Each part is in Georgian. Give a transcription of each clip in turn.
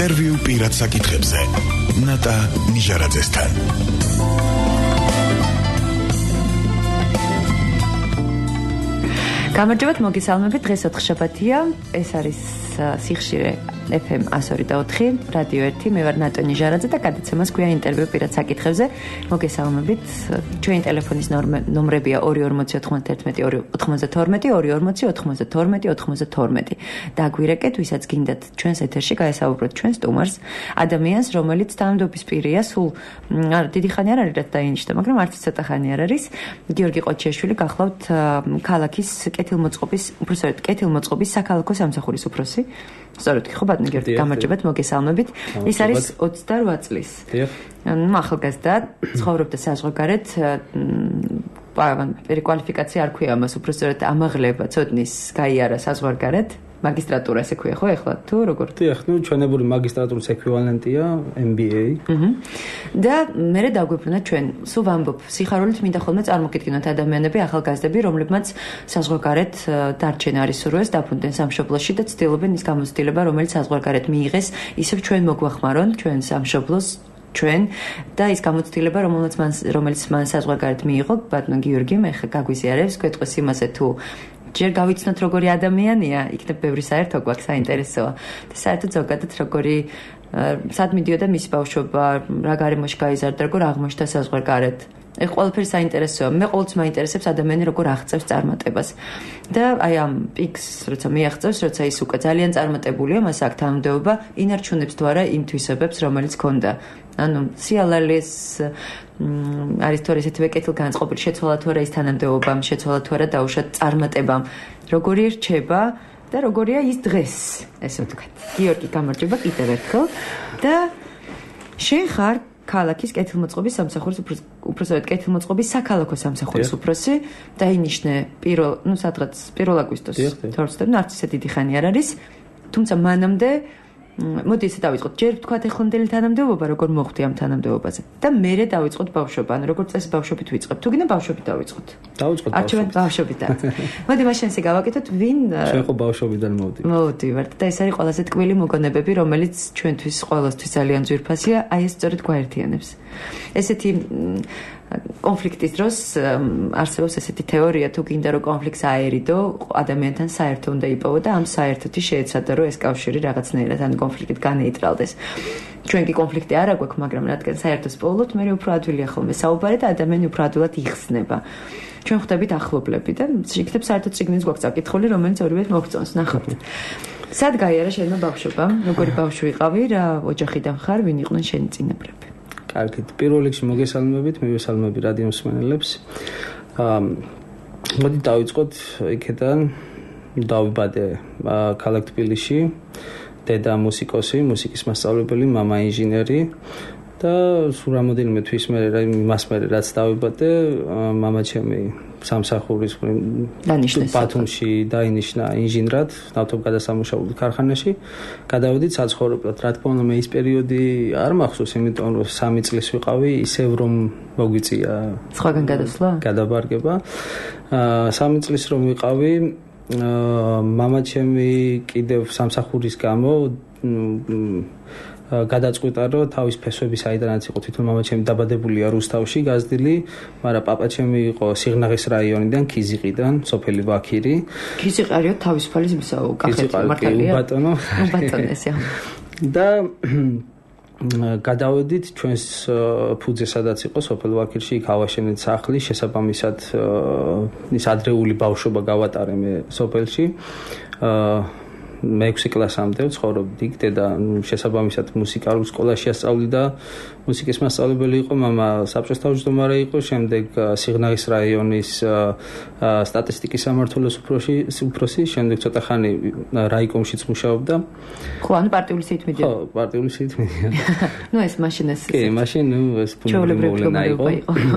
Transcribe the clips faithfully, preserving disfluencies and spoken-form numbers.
ინტერვიუ პირად საკითხებზე. ნატა ნიჟარაძესთან. გამარჯობათ, მოგესალმებით. დღეს ოთხშაბათია. ეს არის სიხშირე ეფ ემ one oh two point four, რადიო ერთი. მე ვარ ნატა ნიჟარაძე და გადაცემას ქვია ინტერვიუ პირად საკითხებზე. მოგესალმებით. ჩვენი ტელეფონის ნომრებია ორი ორმოცი ოთხმოცდაერთმეტი ორი ოცდაათი, ორი ორმოცი ოთხმოცდათორმეტი ოცდაათორმეტი. დაგვირეკეთ, ვისაც გინდათ ჩვენს ეთერში გაესაუბროთ ჩვენ სტუმარს, ადამიანს, რომელიც თანამდებობის პირია, სულ არა დიდი ხანი არ არის რაც დაინიშნა, მაგრამ არც ცოტა ხანი არ არის. გიორგი ყოჩიაშვილი გახლავთ ქალაქის კეთილმოწყობის, უბრალოდ კეთილმოწყობის საქალაქო სამსახურის უფროსი. სწორედ ხო ბატონო გიორგი, გამარჯობათ, მოგესალმებით. ის არის ოცდარვა წლის. ნუ ახალგაზრდა, ცხოვრობდა საზღვარგარეთ, პერიკვალიფიკაცია არ ქვია ამას, უბრალოდ ამაღლება ცოდნის გაიარა საზღვარგარეთ. მაგისტრატურა ესე ქვია ხო ეხლა თუ როგორ? დიახ, ნუ ჩვენებული მაგისტრატურის ეკვივალენტია ემ ბი ეი. აჰა. და მე დაგვიბრუნა ჩვენ სულ ვამბობ, სიხარულით მინდა ხოლმე წარმოგიდგინოთ ადამიანები, ახალგაზრდები, რომლებმაც საზღვარგარეთ დარჩენა არის სურვილს დაფუნდნენ სამშობლოში და ცდილობენ ის გამოცდილება, რომელიც საზღვარგარეთ მიიღეს, ისევ ჩვენ მოგვახმარონ ჩვენ სამშობლოს ჩვენ და ის გამოცდილება, რომელიც მან რომელიც მან საზღვარგარეთ მიიღო, ბატონო გიორგი, მე ხა გაგვიზიარებს, გვეტყვის იმაზე თუ ჯერ გავიცნოთ როგორი ადამიანია, იქნებ ბევრი საერთო გვაქვს საინტერესოა. და საერთოდ ზოგადად როგორი სად მიდიოდა მისი ბავშვობა, რა გარემოში გაიზარდა, როგორ აღმოჩნდა საზღვარგარეთ. ეს ყველაფერი საინტერესოა. მე ყოველთვის მაინტერესებს ადამიანი როგორ აღწევს წარმატებას. და აი ამ პიკს, როცა მიაღწევს, როცა ის უკვე ძალიან წარმატებულია, მას აქვს თანამდებობა, ინარჩუნებს თუ არა იმ თვისებებს, რომელიც ჰქონდა. ანუ სიალალის არის თუ არა ესეთივე კეთილგანწყობილი, შეცვალა თუ არა ის თანამდებობამ, შეცვალა თუ არა დაუშვათ წარმატებამ. როგორი რჩება და როგორია ის დღეს, ესე ვთქვათ. გიორგი, გამარჯობა კიდევ ერთხელ. და შენ ხარ ქალაქის კეთილმოწყობის სამსახურის უფროსი, უბრალოდ კეთილმოწყობის საქალაქო სამსახურის უფროსი. დაინიშნე პირველ, ну, სადღაც პირველ აგვისტოს თორსდან, არც ისე დიდი ხანი არ არის. თუმცა მანამდე მოდი ესე დავიწყოთ. ჯერ ვთქვათ ახლანდელი თანამდებობა, როგორ მოხვდი ამ თანამდებობაზე. და მერე დავიწყოთ ბავშვობა, ანუ როგორ წესი ბავშვობით ვიწყებ. თუ გინდა ბავშვობით დავიწყოთ. დავიწყოთ ბავშვობით. არჩევენ ბავშვობიდან. მოდი მაშინ ესე გავაკეთოთ, ვინ შენ ხო ბავშვობიდან მოვდი. მოვდივართ და ეს არის ყველაზე ტკბილი მოგონებები, რომელიც ჩვენთვის ყოველთვის ძალიან ძვირფასია, აი ეს სწორედ გვაერთიანებს. ესეთი კონფლიქტის დროს არსებობს ესეთი თეორია, თუ გინდა რომ კონფლიქტს აერიდო, ადამიანთან საერთო უნდა იპოვო და ამ საერთოთი შეეცადა რომ ეს კავშირი რაღაცნაირად ან კონფლიქტით განეიტრალდეს. ჩვენ კი კონფლიქტი არ აგვაქვს, მაგრამ რადგან საერთოს პოულობთ, მე უფრო ადვილია ხოლმე საუბარი და ადამიანი უფრო ადვილად იხსნება. ჩვენ ხვდებით ახლობლები და იქნებ საერთოდ ციგნიც გვაქვს აკითხული, რომელიც ორივეს მოგწონს, ნახავთ. სად გაიარა შენმა ბავშვობამ? როგორი ბავშვი იყავი, რა ოჯახიდან ხარ, ვინ იყვნენ შენი წინაპრები? კარგით, პირველ რიგში მოგესალმებით, მივესალმები რადიო მსმენელებს. აა მოდი დავიწყოთ იქიდან. დავიბადე ქალაქ თბილისში. დედა მუსიკოსი, მუსიკის მასწავლებელი, მამა ინჟინერი და სულ რამოდენიმე თვის მერე მას მერე რაც დავიბადე, მამა ჩემი სამსახურის ბათუმში დაინიშნა ინჟინრად, ნავთობგადასამუშავებლო ქარხანაში. გადავედით საცხოვრებლად. რა თქმა უნდა, მე ის პერიოდი არ მახსოვს, იმიტომ რომ სამი წლის ვიყავი, ისევ რომ მოგვიწია სხვაგან გადასვლა? გადაბარგება. სამი წლის რომ ვიყავი, მამა ჩემი კიდევ სამსახურის გამო გადაწყვიტა რომ თავის ფესვები საიდანაც იყო, თვითონ მამა ჩემი დაბადებულია რუსთავში, გაზრდილი, მაგრამ პაპა ჩემი იყო სიღნაღის რაიონიდან, ქიზიყიდან, სოფელი ვაქირი. ქიზიყი არის თავისუფალი ზმისაო, კახეთი მართალია? ბატონო. ბატონო ესე. და გადავედით ჩვენს ფუძე სადაც იყო სოფელ ვაქირში, იქ ავაშენეთ სახლი, შესაბამისად ის ადრეული ბავშვობა გავატარე მე სოფელში. მეექვსე კლასამდე ვცხოვრობდი იქ, დედა შესაბამისად მუსიკალურ სკოლაში ასწავლიდა, მუსიკის მასწავლებელი იყო, მამა საბჭოს თავმჯდომარე იყო, შემდეგ სიღნაღის რაიონის სტატისტიკის სამმართველოს უფროსი, შემდეგ ცოტა ხანი რაიკომშიც მუშაობდა. ხო, ანუ პარტიული სიით მიდიოდა. ხო, პარტიული სიით მიდიოდა. ნუ ეს მაშინ ეს კი, მაშინ ნუ ეს ფუნდამენტური მოვლენა იყო.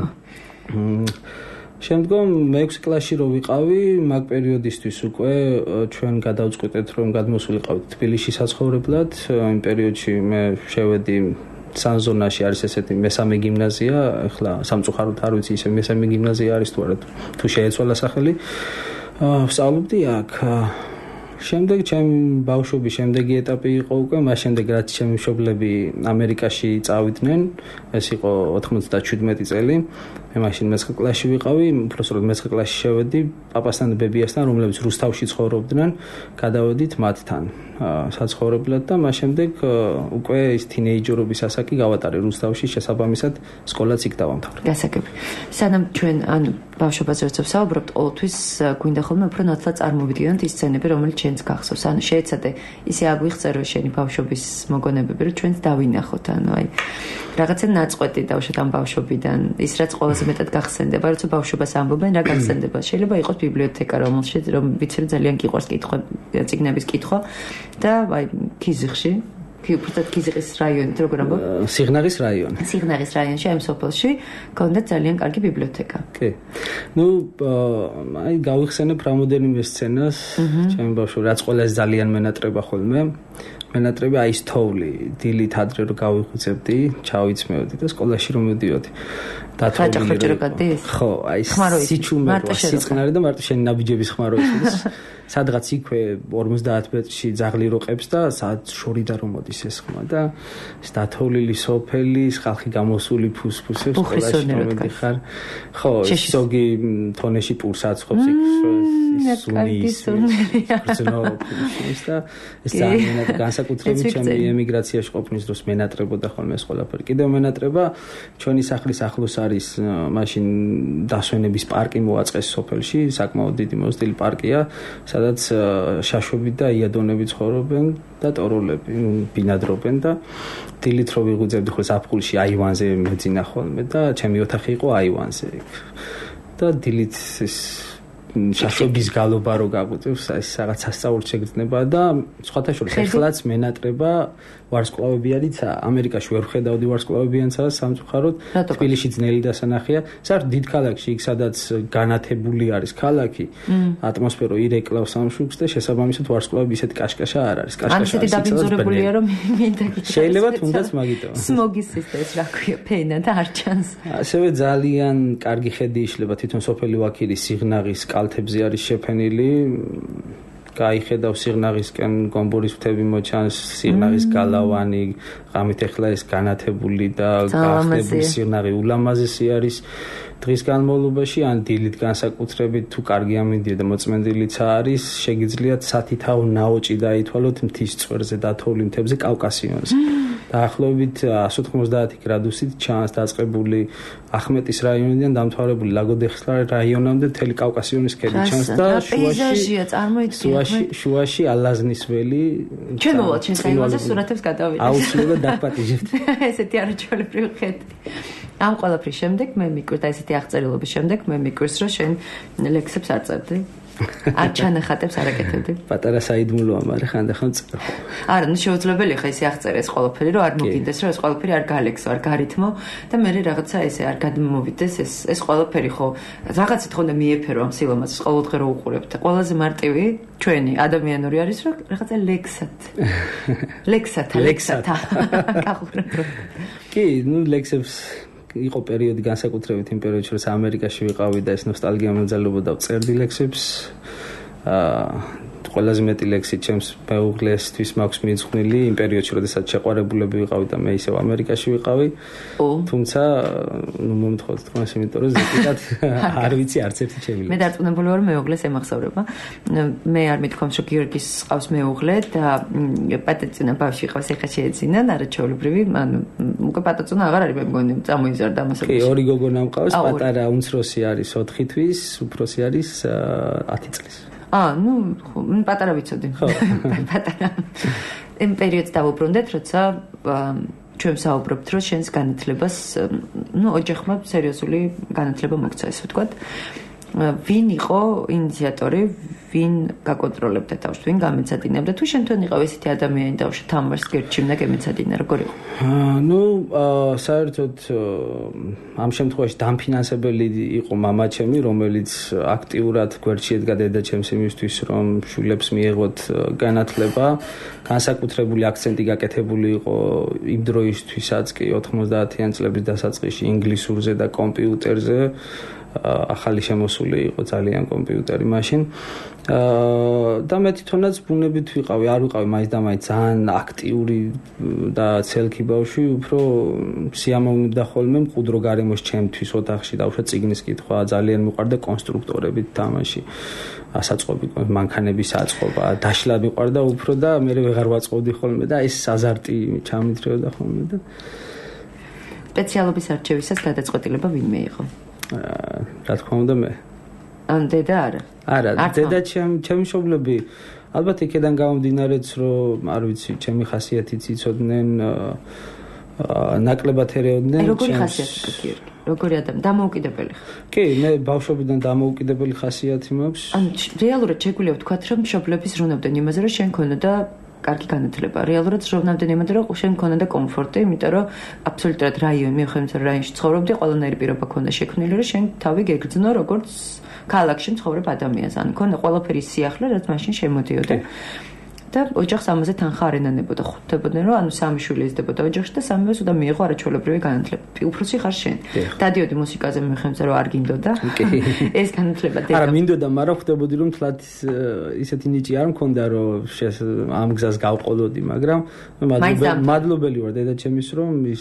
შემდგომ მეექვსე კლასში რო ვიყავი, მაგ პერიოდისთვის უკვე ჩვენ გადავწყვიტეთ რომ გადმოსულიყავით თბილისში საცხოვრებლად. იმ პერიოდში მე შევედი სანზონაში, არის ესეთი მესამე გიმნაზია, ახლა სამწუხაროდ არ ვიცი ისე მესამე გიმნაზია არის თუ არა, თუ შეეცვალა სახელი. ვსწავლობდი აქ შემდეგ ჩემი ბავშვობის შემდეგი ეტაპი იყო უკვე, მას შემდეგ რაც ჩემი მშობლები ამერიკაში წავიდნენ, ეს იყო ოთხმოცდაჩვიდმეტი წელი. მე მაშინ მეცხრე კლასში ვიყავი, უბრალოდ მეცხრე კლასში შევედი პაპასთან და ბებიასთან, რომლებიც რუსთავში ცხოვრობდნენ, გადავედით მათთან საცხოვრებლად და მას შემდეგ უკვე ის თინეიჯერობის ასაკი გავატარე რუსთავში, შესაბამისად სკოლაც იქ დავამთავრე. გასაგები. სანამ ჩვენ ან ბავშვობაზე ვცებ საუბრობთ, ყოველთვის გვინდა ხოლმე უფრო ნათლად წარმოვიდგინოთ ის სცენები, რომელიც ჩვენს გახსოვს. ანუ შეეცადე ისე აგვიხსნა რომ შენი ბავშვობის მოგონებები, რომ ჩვენც დავინახოთ, ანუ აი რაღაცა ნაწყვეტი დავუშვათ ამ ბავშვობიდან, ის რაც ყველაზე მეტად გახსენდება, როცა ბავშვობას ამბობენ, რა გახსენდება. შეიძლება იყოს ბიბლიოთეკა, რომელშიც რომ ვიცი რომ ძალიან გიყვარს კითხვა, წიგნების კითხვა და აი ქიზიყში კი უბრალოდ ქიზიყის რაიონით, როგორ ამბობ? სიღნაღის რაიონი. სიღნაღის რაიონში, ამ სოფელში გქონდა ძალიან კარგი ბიბლიოთეკა. კი. ნუ აი გავიხსენებ რამოდენიმე სცენას, ჩემი ბავშვობა, რაც ყველაზე ძალიან მენატრება ხოლმე. მენატრები აი ის თოვლი, დილით ადრე რომ გავიღვიძებდი, ჩავიცმევდი და სკოლაში რომ მივდიოდი. დათოვლილი. ხო, აი სიჩუმე, სიწყნარი და მარტო შენი ნაბიჯების ხმა რო ისიც. სადღაც იქვე ორმოცდაათ მეტრში ძაღლი როყებს და სადაც შორიდან რომ მოდის ეს ხმა და ეს დათოვლილი სოფელი, ხალხი გამოსული ფუსფუსებს სკოლაში მომედიხარ. ხო, ზოგი თონეში პურს აცხობს იქ ის სუნის. და ეს ძალიან განსაკუთრებით ჩემი ემიგრაციაში ყოფნის დროს მენატრებოდა ხოლმე ეს ყველაფერი. კიდევ მენატრება ჩვენი სახლის ახლოს არის მაშინ დასვენების პარკი მოაწყეს სოფელში, საკმაოდ დიდი მოზრდილი პარკია, სადაც შაშვები და იადონები ცხოვრობენ და ტოროლები ბინადრობენ და დილით რო ვიღვიძებდი ხოლმე ზაფხულში აივანზე მეძინა ხოლმე და ჩემი ოთახი იყო აივანზე იქ. და დილით ეს შაშვების გალობა რო გაგვიწევს, ეს რაღაც სასწაულს შეგრძნება და სხვათა შორის ეხლაც მენატრება ვარსკვლავებიანიც ამერიკაში ვერ ხედავდი ვარსკვლავებიანცას სამწუხაროდ, თბილისში ძნელი დასანახია. საერთოდ დიდ ქალაქში, იქ სადაც განათებული არის ქალაქი, ატმოსფერო ირეკლავს ამ შუქს და შესაბამისად ვარსკვლავები ისეთი კაშკაშა არ არის. კაშკაშა ისეთი დაბინძურებულია რომ მინდა გითხრათ. შეიძლება თუნდაც მაგიტო. სმოგის სისტემას რა ქვია, ფენა და არ ჩანს. ასევე ძალიან კარგი ხედი იშლება თვითონ სოფელი ვაქირის სიღნაღის კალთებზე არის შეფენილი. გაიხედავ სიღნაღისკენ გომბორის მთები მოჩანს, სიღნაღის გალავანი, ღამით ახლა ეს განათებული და გახდებული სიღნაღი ულამაზესი არის დღის განმავლობაში, ან დილით განსაკუთრებით თუ კარგი ამინდია და მოწმენდილიც არის, შეგიძლიათ სათითაო ნაოჭი დაითვალოთ მთის წვერზე დათოვლილ მთებზე კავკასიონზე. დაახლოებით εκατს ოთხმოცდაათი გრადუსით ჩანს დაწყებული ახმეტის რაიონიდან დამთავრებული ლაგოდეხის რაიონამდე მთელი კავკასიონის ქედი ჩანს და პეიზაჟია წარმოიდგინე. შუაში ალაზნის ველი. ჩვენ მოვალ ჩვენ საიმაზე სურათებს გადავიდეთ. აუცილებლად დაგპატიჟებთ. ესეთი არაჩვეულებრივი ხედი. ამ ყველაფრის შემდეგ მე მიკვირდა ესეთი აღწერილობის შემდეგ მე მიკვირს რომ შენ ლექსებს არ წერდი. არ ჩანახატებს არ აკეთებდი. პატარა საიდუმლოა, მაგრამ ხანდახან წერ. არა, ნუ შეუძლებელია ხა ისე აღწერე ეს ყველაფერი, რომ არ მოგინდეს, რომ ეს ყველაფერი არ გალექსო, არ გარითმო და მე რაღაცა ესე არ გადმოვიდეს ეს ეს ყველაფერი ხო რაღაცით ხონდა მიეფერო ამ სილამაზეს ყოველდღე რო უყურებთ. ყველაზე მარტივი ჩვენი ადამიანური არის, რომ რაღაცა ლექსად. ლექსად, ლექსად. კახურებრო. კი, ნუ ლექსებს იყო პერიოდი განსაკუთრებით იმ პერიოდში, როცა ამერიკაში ვიყავი და ეს ნოსტალგია მომძალობოდა წერდი ლექსებს. აა ყველაზე მეტი ლექსი ჩემს მეუღლესთვის მაქვს მიძღვნილი იმ პერიოდში, როდესაც შეყვარებულები ვიყავი და მე ისევ ამერიკაში ვიყავი. თუმცა ნუ მომთხოვთ თქვენს, იმიტომ რომ ზედმეტად არ ვიცი არც ერთი ჩემი ლექსი. მე დარწმუნებული ვარ მეუღლეს ემახსოვრება. მე არ მithქვამს, რომ გიორგის ყავს მეუღლე და პატაწონა ბავშვი ყავს, ეხა შეეძინა, არაჩვეულებრივი, ანუ უკვე პატაწონა აღარ არის, მე მგონი, წამოიზარდა ამასობაში. კი, ორი გოგონა მყავს, პატარა უმცროსი არის ოთხი თვის, უფროსი არის ათი წლის. აა, ნუ პატარა ვიცოდი. პატარა. იმ პერიოდს დავუბრუნდეთ, როცა ჩვენ საუბრობთ, რომ შენს განათლებას, ნუ ოჯახმა სერიოზული განათლება მოგცა, ესე ვთქვათ. ვინ იყო ინიციატორი, ვინ გაკონტროლებდა თავს, ვინ გამეცადინებდა, თუ შენ თვითონ იყავ ესეთი ადამიანი და უშ თამარს გერჩიმდა გემეცადინა, როგორ იყო? აა, ნუ საერთოდ ამ შემთხვევაში დამფინანსებელი იყო მამა ჩემი, რომელიც აქტიურად გვერდში ედგა დედაჩემს იმისთვის, რომ შვილებს მიეღოთ განათლება. განსაკუთრებული აქცენტი გაკეთებული იყო იმ დროისთვისაც კი ოთხმოცდაათიან წლების დასაწყისში ინგლისურზე და კომპიუტერზე. ახალი შემოსული იყო ძალიან კომპიუტერი მაშინ. აა და მე თვითონაც ბუნებით ვიყავი, არ ვიყავი მაინც და მაინც ძალიან აქტიური და ცელქი ბავშვი, უფრო სიამოვნებდა ხოლმე მყუდრო გარემოს ჩემთვის ოთახში და უშუალოდ წიგნის კითხვა ძალიან მიყვარდა კონსტრუქტორებით თამაში. ასაწყობი მანქანების აწყობა, დაშლა მიყვარდა უფრო და მე ვეღარ ვაწყობდი ხოლმე და ეს აზარტი ჩამითრეოდა ხოლმე და სპეციალობის არჩევისას გადაწყვეტილება ვინმე იყო? აა რა თქმა უნდა მე. ან დედა არა? არა, დედა ჩემ ჩემი მშობლები ალბათ იქიდან გამომდინარეც რომ არ ვიცი, ჩემი ხასიათიც იცოდნენ აა ნაკლებად ერეოდნენ ჩემს. როგორი ხასიათი კი? როგორი ადამიანი დამოუკიდებელი ხარ? კი, მე ბავშვობიდან დამოუკიდებელი ხასიათი მაქვს. ან რეალურად შეგვიძლია ვთქვათ, რომ მშობლები ზრუნავდნენ იმაზე, რომ შენ ქონოდა კარგი განათლება. რეალურად ზრუნავდნენ იმაზე, რომ შენ ქონოდა კომფორტი, იმიტომ რომ აბსოლუტურად რაიონი, მიუხედავად რომ რაიონში ცხოვრობდი, ყველანაირი პირობა ქონდა შექმნილი, რომ შენ თავი გეგრძნო როგორც ქალაქში მცხოვრებ ადამიანს. ან ქონდა ყველაფერი სიახლე, რაც მაშინ შემოდიოდა. და ოჯახს ამაზე თანხა არ ენანებოდა. ხვდებოდნენ, რომ ანუ სამი შვილი იზრდებოდა ოჯახში და სამივეს უნდა მიიღო არაჩვეულებრივი განათლება. უფროსი ხარ შენ. დადიოდი მუსიკაზე მიუხედავად რომ არ გინდოდა. ეს განათლება დედა. არა, მინდოდა, მაგრამ ხვდებოდი რომ თლათ ისეთი ნიჭი არ მქონდა, რომ ამ გზას გავყოლოდი, მაგრამ მადლობელი ვარ დედა ჩემის, რომ ის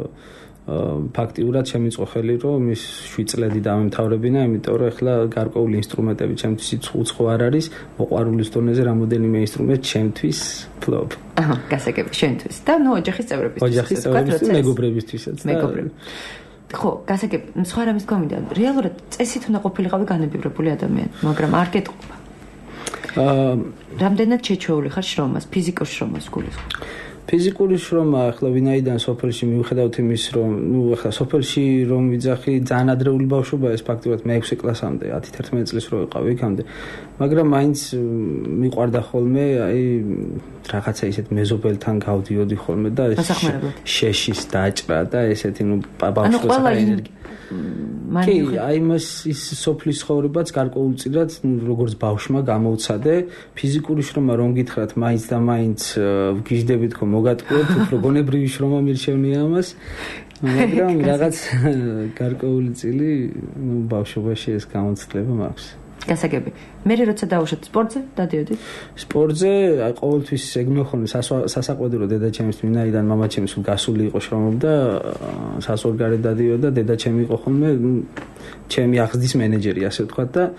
ფაქტიურად შემიწყო ხელი, რომ ის შვიდ წლები დამემთავრებინა, იმიტომ რომ ეხლა გარკვეული ინსტრუმენტები ჩემთვის უცხო არ არის, მოყვარულის დონეზე რამოდენიმე ინსტრუმენტი ჩემთვის ფლობ. აჰა, გასაგები, შენთვის და ნუ ოჯახის წევრებისთვის. ოჯახის წევრებისთვის, მეგობრებისთვისაც. მეგობრები. ხო, გასაგები, სხვა რამის გქონდა. რეალურად წესით უნდა ყოფილიყავი განებივრებული ადამიანი, მაგრამ არ გეტყობა. აა, რამდენად შეჩვეული ხარ შრომას, ფიზიკურ შრომას გულისხმობ? ფიზიკური შრომა ახლა ვინაიდან სოფელში მიუხედავთ იმის რომ ნუ ახლა სოფელში რომ ვიძახი ძალიან ადრეული ბავშვობა ეს ფაქტობრივად მეექვსე კლასამდე ათი თერთმეტი წლის რო ვიყავი იქამდე მაგრამ მაინც მიყვარდა ხოლმე აი რაღაცა ისეთ მეზობელთან გავდიოდი ხოლმე და შეშის დაჭრა და ესეთი ნუ ბავშვობისა ენერგია კი აი მას ის სოფლის ცხოვრებაც გარკვეულწილად როგორც ბავშვმა გამოვცადე ფიზიკური შრომა რომ გითხრათ მაინც და მაინც ვგიჟდებით რომ მოგატყუოთ უფრო გონებრივი შრომა მირჩევნია ამას მაგრამ რაღაც გარკვეული წილი ნუ ბავშვობაში ეს გამოცდილება მაქვს გასაგები მე როცა დავუშვათ სპორტზე დადიოდი სპორტზე აი ყოველთვის ეგ მეხონე სასაყვედო რომ დედა ჩემის ვინაიდან მამა ჩემის გასული იყო შრომობდა საზღვარგარეთ დადიოდა დედა ჩემი იყო ხოლმე ჩემი აღზრდის მენეჯერი ასე ვთქვათ და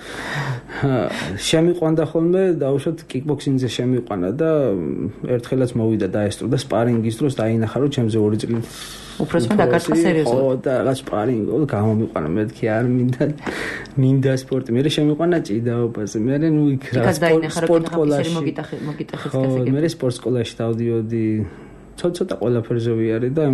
შემიყვანდა ხოლმე დავუშვათ კიკბოქსინგზე შემიყვანა და ერთხელაც მოვიდა დაესწრო და სპარინგის დროს დაინახა რომ ჩემზე ორი წელი უფროსმა დაკარცხა სერიოზულად. ხო და რაღაც სპარინგი გამომიყვანა მეთქი არ მინდა მინდა სპორტი. მე შემიყვანა ჭიდაობაზე. მე ნუ იქ რა სპორტ სკოლაში მოგიტახე მოგიტახეს გასაგები. მე სპორტ სკოლაში დავდიოდი. ცოტა-ცოტა ყველაფერზე ვიარი და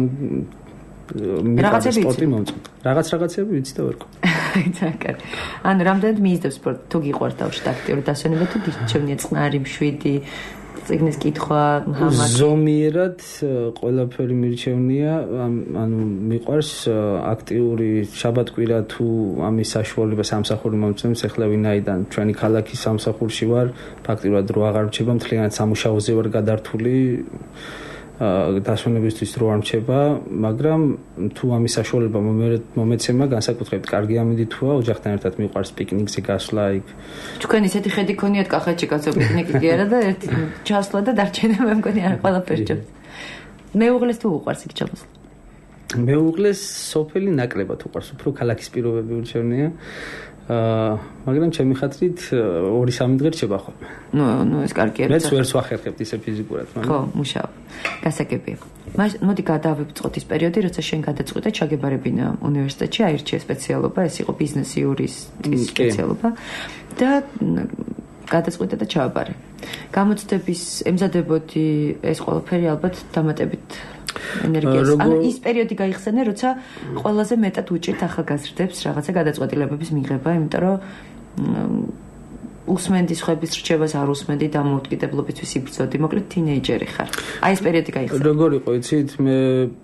რაღაცები სპორტი მომწონს. რაღაც რაღაცები ვიცი და ვერკო. ძაკარ. ან რამდენად მიიზდებს სპორტი? თუ გიყვარს თავში აქტიური დასვენება თუ გიჩვენია წყნარი მშვიდი წიგნის კითხვა, ჰამაკი. ზომიერად ყველაფერი მირჩევნია, ანუ მიყვარს აქტიური შაბათ-კვირა თუ ამის საშუალება სამსახური მომწონს, ეხლა ვინაიდან ჩვენი ქალაქის სამსახურში ვარ, ფაქტიურად რო აღარ მრჩება, მთლიანად სამუშაოზე ვარ გადართული. დასვენებისთვის რო არ მრჩება, მაგრამ თუ ამის საშუალება მომეცემა, განსაკუთრებით კარგი ამინდი თუა, ოჯახთან ერთად მიყვარს პიკნიკზე გასვლა იქ. თქვენ ისეთი ხედი ქონიათ კახეთში კაცო პიკნიკი კი არა და ერთი ჩასვლა და დარჩენა მე მგონი არა ყველაფერს ჯობს. მეუღლეს თუ უყვარს იქ ჩამოსვლა? მეუღლეს სოფელი ნაკლებად უყვარს, უფრო ქალაქის პირობები ურჩევნია. აა მაგრამ ჩემი ხათრით ორი სამი დღე რჩება ხოლმე. ნუ ნუ ეს კარგია. მეც ვერც ვახერხებთ ისე ფიზიკურად, მაგრამ ხო, მუშაობ. გასაგებია. მოდი გადავიწყოთ ის პერიოდი, როცა შენ გადაწყვიტე ჩაგებარებინა უნივერსიტეტში, აირჩიე სპეციალობა, ეს იყო ბიზნესი იურისტის სპეციალობა და გადაწყვიტე და ჩააბარე. გამოცდების ემზადებოდი ეს ყველაფერი ალბათ დამატებით ენერგიას. ანუ ის პერიოდი გაიხსენე, როცა ყველაზე მეტად უჭირთ ახალგაზრდებს რაღაცა გადაწყვეტილებების მიღება, იმიტომ რომ უსმენდი სხვების რჩევას არ უსმენდი დამოუკიდებლობისთვის იბრძოდი, მოკლედ თინეიჯერი ხარ. აი ეს პერიოდი გაიხსენე. როგორ იყო, იცით, მე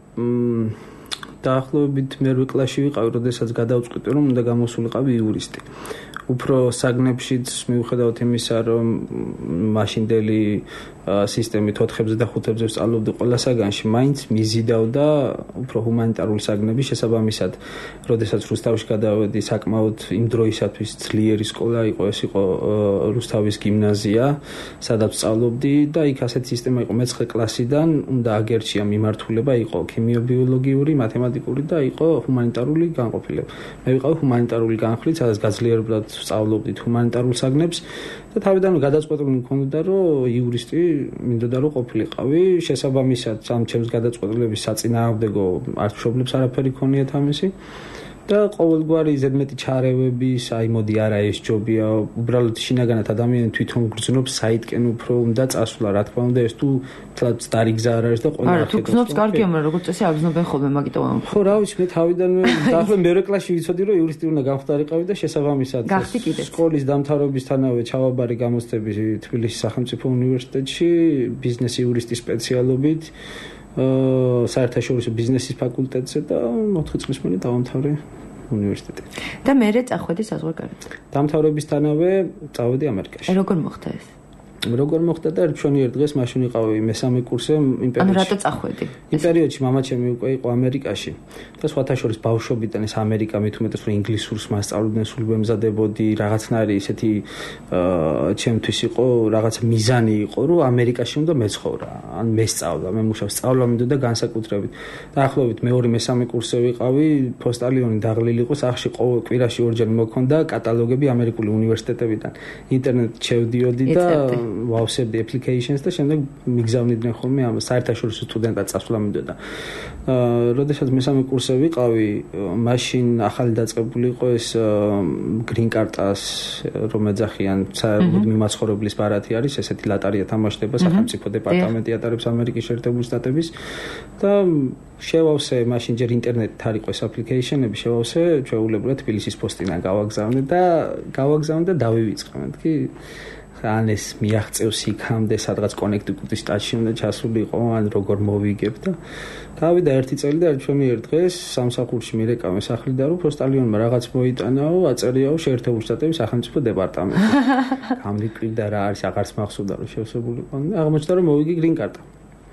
დაახლოებით მერვე კლასში ვიყავი, როდესაც გადავწყვიტე, რომ უნდა გამოსულიყავი იურისტი. უფრო საგნებშიც მიუხედავად იმისა, რომ მაშინდელი სისტემით ოთხებზე და ხუთებზე ვსწავლობდი ყველა საგანში, მაინც მიზიდავდა უფრო ჰუმანიტარული საგნების შესაბამისად. როდესაც რუსთავში გადავედი, საკმაოდ იმ დროისათვის ძლიერი სკოლა იყო, ეს იყო რუსთავის გიმნაზია, სადაც ვსწავლობდი და იქ ასეთი სისტემა იყო მეცხრე კლასიდან, უნდა აგერჩია მიმართულება, იყო ქიმიო-ბიოლოგიური, მათემატიკური და იყო ჰუმანიტარული განყოფილება. მე ვიყავი ჰუმანიტარული განხრით, სადაც გაძლიერებულად ვსწავლობდით ჰუმანიტარულ საგნებს და თავიდანვე გადაწყვეტილი მქონდა, რომ იურისტი მინდოდა რომ ყოფილიყავი. შესაბამისად, ამ ჩემს გადაწყვეტილების საწინააღმდეგო არც მშობლებს არაფერი ქონიათ ამისი და ყოველგვარი ზედმეტი ჩარევების, აი მოდი არა ეს ჯობია, უბრალოდ შინაგანად ადამიანი თვითონ გრძნობს საიდკენ უფრო უნდა წასვლა, რა თქმა უნდა, ეს თუ თლაც დარიგზა არ არის და ყველა არა, თუ გრძნობს კარგია, მაგრამ როგორც წესი აგრძნობენ ხოლმე, მაგიტომ ამ. ხო, რა ვიცი, მე თავიდანვე დაახლოებით მეორე კლასში ვიცოდი, რომ იურისტი უნდა გამხდარიყავი და შესაბამისად სკოლის დამთავრებისთანავე ჩავაბარე გამოცდები თბილისის სახელმწიფო უნივერსიტეტში ბიზნეს იურისტის სპეციალობით, საერთაშორისო ბიზნესის ფაკულტეტზე და ოთხი წლის მერე დავამთავრე უნივერსიტეტი. და მერე წახვედი საზღვარგარეთ. დამთავრებისთანავე წავედი ამერიკაში. როგორ მოხდა ეს? როგორ მოხდა და ჩვენი ერთ დღეს მაშინ ვიყავი მესამე კურსზე იმ პერიოდში. ანუ რატო წახვედი? იმ პერიოდში მამაჩემი უკვე იყო ამერიკაში და სხვათა შორის ბავშვობიდან ეს ამერიკა მით უმეტეს რომ ინგლისურს მასწავლდნენ, სულ ვემზადებოდი, რაღაცნაირი ესეთი ჩემთვის იყო რაღაც მიზანი იყო, რომ ამერიკაში უნდა მეცხოვრა, ან მესწავლა, მე მუშაობ, სწავლა მინდოდა განსაკუთრებით. დაახლოებით მეორე მესამე კურსზე ვიყავი, პოსტალიონი დაღლილი იყო სახში, ყოველ კვირაში ორჯერ მოქონდა კატალოგები ამერიკული უნივერსიტეტებიდან. ინტერნეტში შევდიოდი და ვავსებდი applications და შემდეგ მიგზავნიდნენ ხოლმე ამ საერთაშორისო სტუდენტად წასვლა მინდოდა. აა, როდესაც მესამე კურსზე ვიყავი, მაშინ ახალი დაწყებული იყო ეს green card-ას რომ ეძახიან, მუდმივი მაცხოვრებლის ბარათი არის, ესეთი ლატარია თამაშდება სახელმწიფო დეპარტამენტი ატარებს ამერიკის შეერთებული შტატების და შევავსე, მაშინ ჯერ ინტერნეტით არ იყო ეს application-ები, შევავსე, ჩვეულებრივად თბილისის პოსტიდან გავაგზავნე და გავაგზავნე და დავივიწყე. მეთქი ან ეს მიაღწევს იქამდე, სადღაც კონექტიკუტის შტატში უნდა ჩასულიყო, ან როგორ მოვიგებ და გავიდა ერთი წელი და ჩვენი ერთ დღეს სამსახურში მირეკავე სახლი და რომ პოსტალიონმა რაღაც მოიტანაო, აწერიაო შეერთებული შტატების სახელმწიფო დეპარტამენტი. გამიკვირდა რა არის, აღარც მახსოვდა რომ შევსებულიყო. აღმოჩნდა რომ მოვიგი green card-ა.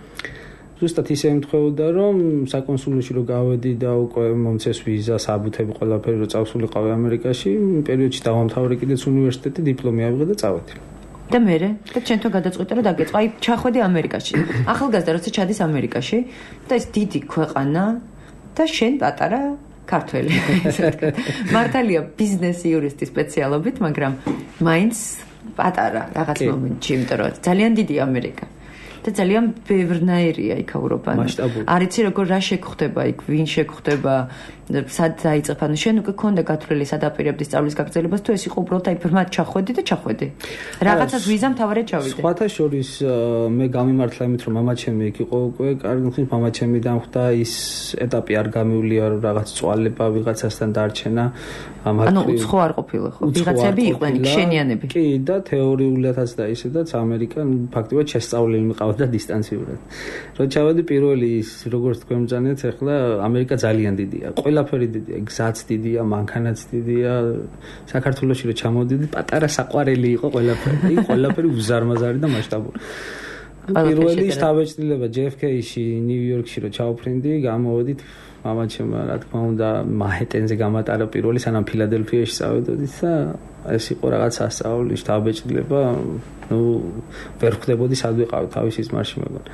ზუსტად ისე ემთხვეოდა რომ საკონსულოში რომ გავედი და უკვე მომცეს ვიზა, საბუთები ყველაფერი რომ წავსულიყავი ამერიკაში, იმ პერიოდში დავამთავრე კიდეც უნივერსიტეტი, დიპლომი ავიღე და წავედი. და მერე და ჩვენთან გადაწყვეტა რომ დაგეწყო, აი ჩახვედი ამერიკაში. ახალგაზრდა როცა ჩადის ამერიკაში და ეს დიდი ქვეყანა და შენ პატარა ქართველი, ესე ვთქვათ. მართალია ბიზნეს იურისტის სპეციალობით, მაგრამ მაინც პატარა რაღაც მომენტში, იმიტომ რომ ძალიან დიდი ამერიკა. და ძალიან ბევრნაირია იქ ევროპაში. არიცი როგორ რა შეგხვდება იქ, ვინ შეგხვდება, სად დაიწყებ, ანუ შენ უკვე ქონდა გათვლილი სად აპირებდი სწავლის გაგრძელებას, თუ ეს იყო უბრალოდ აი ფორმატ ჩახვედი და ჩახვედი. რაღაცას ვიზა მთავარად ჩავიდე. სხვათა შორის მე გამიმართლა იმით რომ მამაჩემი იქ იყო უკვე, კარგი ხნის მამაჩემი დამხვდა, ის ეტაპი არ გამივლია რომ რაღაც წვალება ვიღაცასთან დარჩენა. ანუ უცხო არ ყოფილა ხო? ვიღაცები იყვნენ შენიანები. კი და თეორიულადაც და ისედაც ამერიკა ფაქტობრივად შესწავლილი მიყავდა დისტანციურად. რო ჩავედი პირველი ის როგორც თქვენ ბძანეთ, ახლა ამერიკა ძალიან დიდია. ყველაფერი დიდია, გზაც დიდია, მანქანაც დიდია. საქართველოში რო ჩამოვდიდი, პატარა საყვარელი იყო ყველაფერი. იქ ყველაფერი უზარმაზარი და მასშტაბური. პირველი შტაბ-ჭრილება ჯეფ კეიში, ნიუ-იორკში რო ჩავფრინდი, გამოვედით მამაჩემმა, რა თქმა უნდა, მანჰეტენზე გამატარა პირველი, სანამ ფილადელფიაში წავედოდით და ეს იყო რაღაც სასწაული შტაბ-ჭრილება, ну, ვერ ხვდებოდი სად ვიყავი თავის ისმარში მეგონა.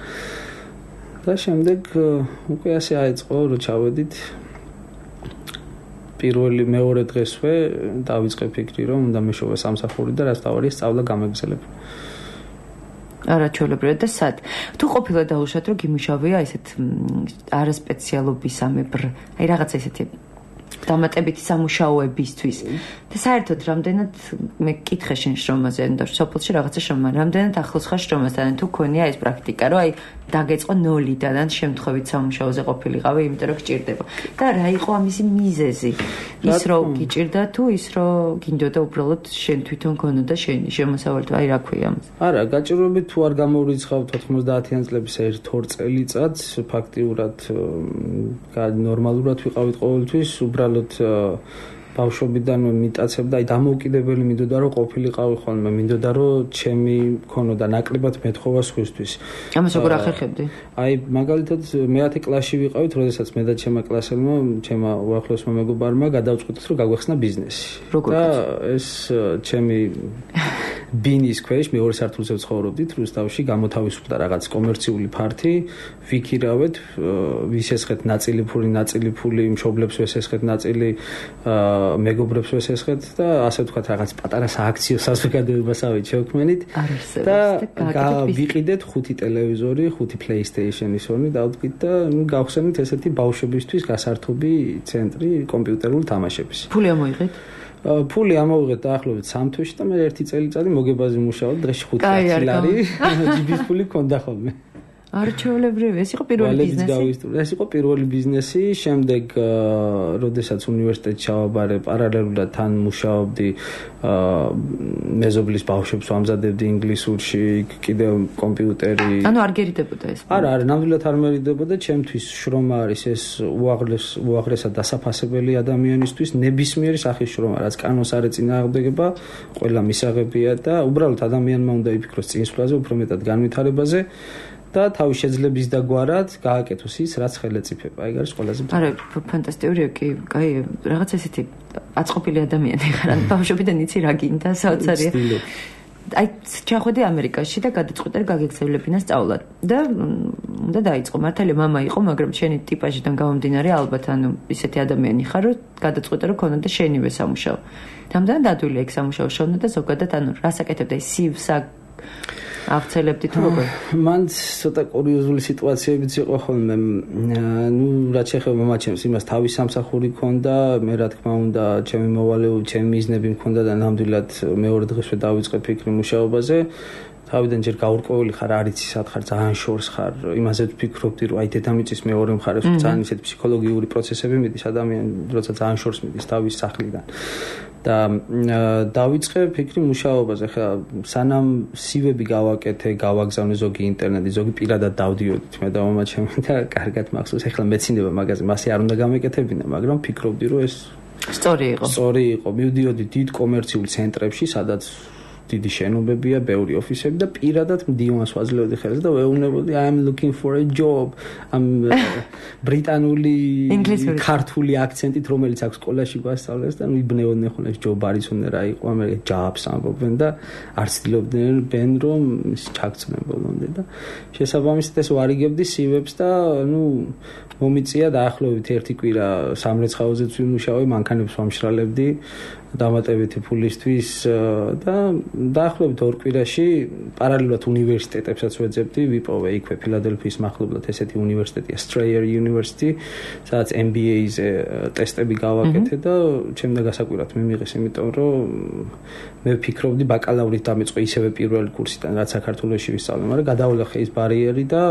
და შემდეგ უკვე ასე აეწყო, რომ ჩავედით პირველი მეორე დღესვე დავიწყე ფიქრი, რომ უნდა მეშოვე სამსახური და რაც თავარი სწავლა გამეგზელებ. არა ჩვეულებრივად და სად? თუ ყოფილა დაუშვათ რომ გიმუშავია ესეთ არასპეციალობისამებრ, აი რაღაც ესეთი დამატებითი სამუშაოებისთვის. და საერთოდ რამდენად მე კითხე შენ შრომაზე, ანუ სოფელში რაღაცა შრომა, რამდენად ახლოს ხარ შრომასთან, თუ ქონია ეს პრაქტიკა, რომ აი დაგეწყო ნოლიდან ან შემთხვევით სამუშაოზე ყოფილიყავი, იმიტომ რომ გჭირდება. და რა იყო ამისი მიზეზი? ის რომ გიჭირდა თუ ის რომ გინდოდა უბრალოდ შენ თვითონ ქონოდა შენი შემოსავალი, აი რა ქვია ამას? არა, გაჭირვებით თუ არ გამოვრიცხავთ ოთხმოცდაათიან წლების ერთ ორ წელიწადს, ფაქტიურად ნორმალურად ვიყავით ყოველთვის, უბრალოდ ბავშვობიდანვე მიტაცებდა, აი დამოუკიდებელი მინდოდა რომ ყოფილიყავი ხოლმე, მინდოდა რომ ჩემი მქონოდა ნაკლებად მეთხოვა სხვისთვის. ამას როგორ ახერხებდი? აი მაგალითად მეათე კლასში ვიყავით, როდესაც მე და ჩემმა კლასელმა, ჩემმა უახლოესმა მეგობარმა გადავწყვიტეთ რომ გაგვეხსნა ბიზნესი. და ეს ჩემი ბინის ქვეშ მე ორი სართულზე ვცხოვრობდით რუსთავში, გამოთავისუფლდა რაღაც კომერციული ფართი, ვიქირავეთ, ვისესხეთ ნაწილი ფული, ნაწილი ფული მშობლებს ვესესხეთ, ნაწილი მეგობრებს ვესესხეთ და ასე ვთქვათ რაღაც პატარა სააქციო საზოგადოებასავით შევქმნით და ვიყიდეთ ხუთი ტელევიზორი, ხუთი PlayStation-ის ორმო დავდგით და ნუ გავხსენით ესეთი ბავშვებისთვის გასართობი ცენტრი კომპიუტერული თამაშების. ფული ამოიღეთ? ფული ამოვიღეთ დაახლოებით სამ თვეში და მე ერთი წელიწადი მოგებაზე მუშაობ, დღეში ხუთი ლარი, ჯიბის ფული ქონდა ხოლმე. არჩეულებრივი, ეს იყო პირველი ბიზნესი. ეს იყო პირველი ბიზნესი, შემდეგ როდესაც უნივერსიტეტში ჩავაბარე, პარალელურად თან მუშაობდი მეზობლის ბავშვებს ვამზადებდი ინგლისურში, კიდევ კომპიუტერი. ანუ არ გერიდებოდა ეს? არა, არა, ნამდვილად არ მერიდებოდა, ჩემთვის შრომა არის ეს უაღრეს უაღრესად დასაფასებელი ადამიანისთვის, ნებისმიერი სახის შრომა, რაც კანონს არ ეწინააღმდეგება, ყველა მისაღებია და უბრალოდ ადამიანმა უნდა იფიქროს წინსვლაზე, უფრო მეტად განვითარებაზე. და თავის შეძლების და გვარად გააკეთოს ის, რაც ხელეწიფება. ეგ არის ყველაზე მთავარი. არა, ფანტასტიკურია კი, კაი, რაღაც ესეთი აწყობილი ადამიანი ხარ, ან ბავშვობიდან იცი რა გინდა, საოცარია. აი, ჩახვედი ამერიკაში და გადაწყვიტე გაგექცევლებინა სწავლად. და უნდა დაიწყო. მართალია მამა იყო, მაგრამ შენი ტიპაჟიდან გამომდინარე, ალბათ ანუ ისეთი ადამიანი ხარ, რომ გადაწყვიტე რომ ქონოდა შენივე სამუშაო. თამდან დადვილი ეგ სამუშაო შევნა და ზოგადად ანუ რას აკეთებდა ის სივსა აღწელებდი თუ როგორ? მან ცოტა კურიოზული სიტუაციებიც იყო ხოლმე. ნუ რაც შეეხება მამაჩემს, იმას თავის სამსახური ქონდა, მე რა თქმა უნდა, ჩემი მოვალეობა, ჩემი მიზნები მქონდა და ნამდვილად მეორე დღესვე დავიწყე ფიქრი მუშაობაზე. თავიდან ჯერ გაურკვეველი ხარ, არ იცი სად ხარ, ძალიან შორს ხარ, იმაზე ვფიქრობდი, რომ აი დედამიწის მეორე მხარეს ძალიან ისეთ ფსიქოლოგიური პროცესები მიდის ადამიანი, როცა ძალიან შორს მიდის თავის სახლიდან. და დავიწყე ფიქრი მუშაობაზე. ხა სანამ სივები გავაკეთე, გავაგზავნე ზოგი ინტერნეტი, ზოგი პირადად დავდიოდით მე და მამა ჩემი და კარგად მახსოვს, ეხლა მეცინება მაგაზე, მასე არ უნდა გამეკეთებინა, მაგრამ ფიქრობდი, რომ ეს სწორი იყო. სწორი იყო. მივდიოდი დიდ კომერციულ ცენტრებში, სადაც დიდი შენობებია, ბევრი ოფისები და პირადად მდივანს ვაძლევდი ხელს და ვეუბნებოდი I am looking for a job. ამ ბრიტანული ქართული აქცენტით, რომელიც აქვს სკოლაში გვასწავლეს და ვიბნეოდნენ ხოლმე ეს job არის უნდა რა იყო, ამერე jobs ამბობენ და არ ცდილობდნენ რომ ის ჩაგწნენ ბოლომდე და შესაბამისად ეს ვარიგებდი სივებს და ნუ მომიწია დაახლოებით ერთი კვირა სამრეცხაოზეც ვიმუშავე, მანქანებს ვამშრალებდი დამატებითი ფულისთვის და დაახლოებით ორ კვირაში პარალელურად უნივერსიტეტებსაც ვეძებდი, ვიპოვე იქვე ფილადელფიის მახლობლად ესეთი უნივერსიტეტია Strayer University, სადაც M B A-ზე ტესტები გავაკეთე და ჩემ და გასაკვირად მიმიღეს, იმიტომ რომ მე ვფიქრობდი ბაკალავრით დამეწყო ისევე პირველი კურსიდან, რაც საქართველოში ვისწავლე, მაგრამ გადავლახე ის ბარიერი და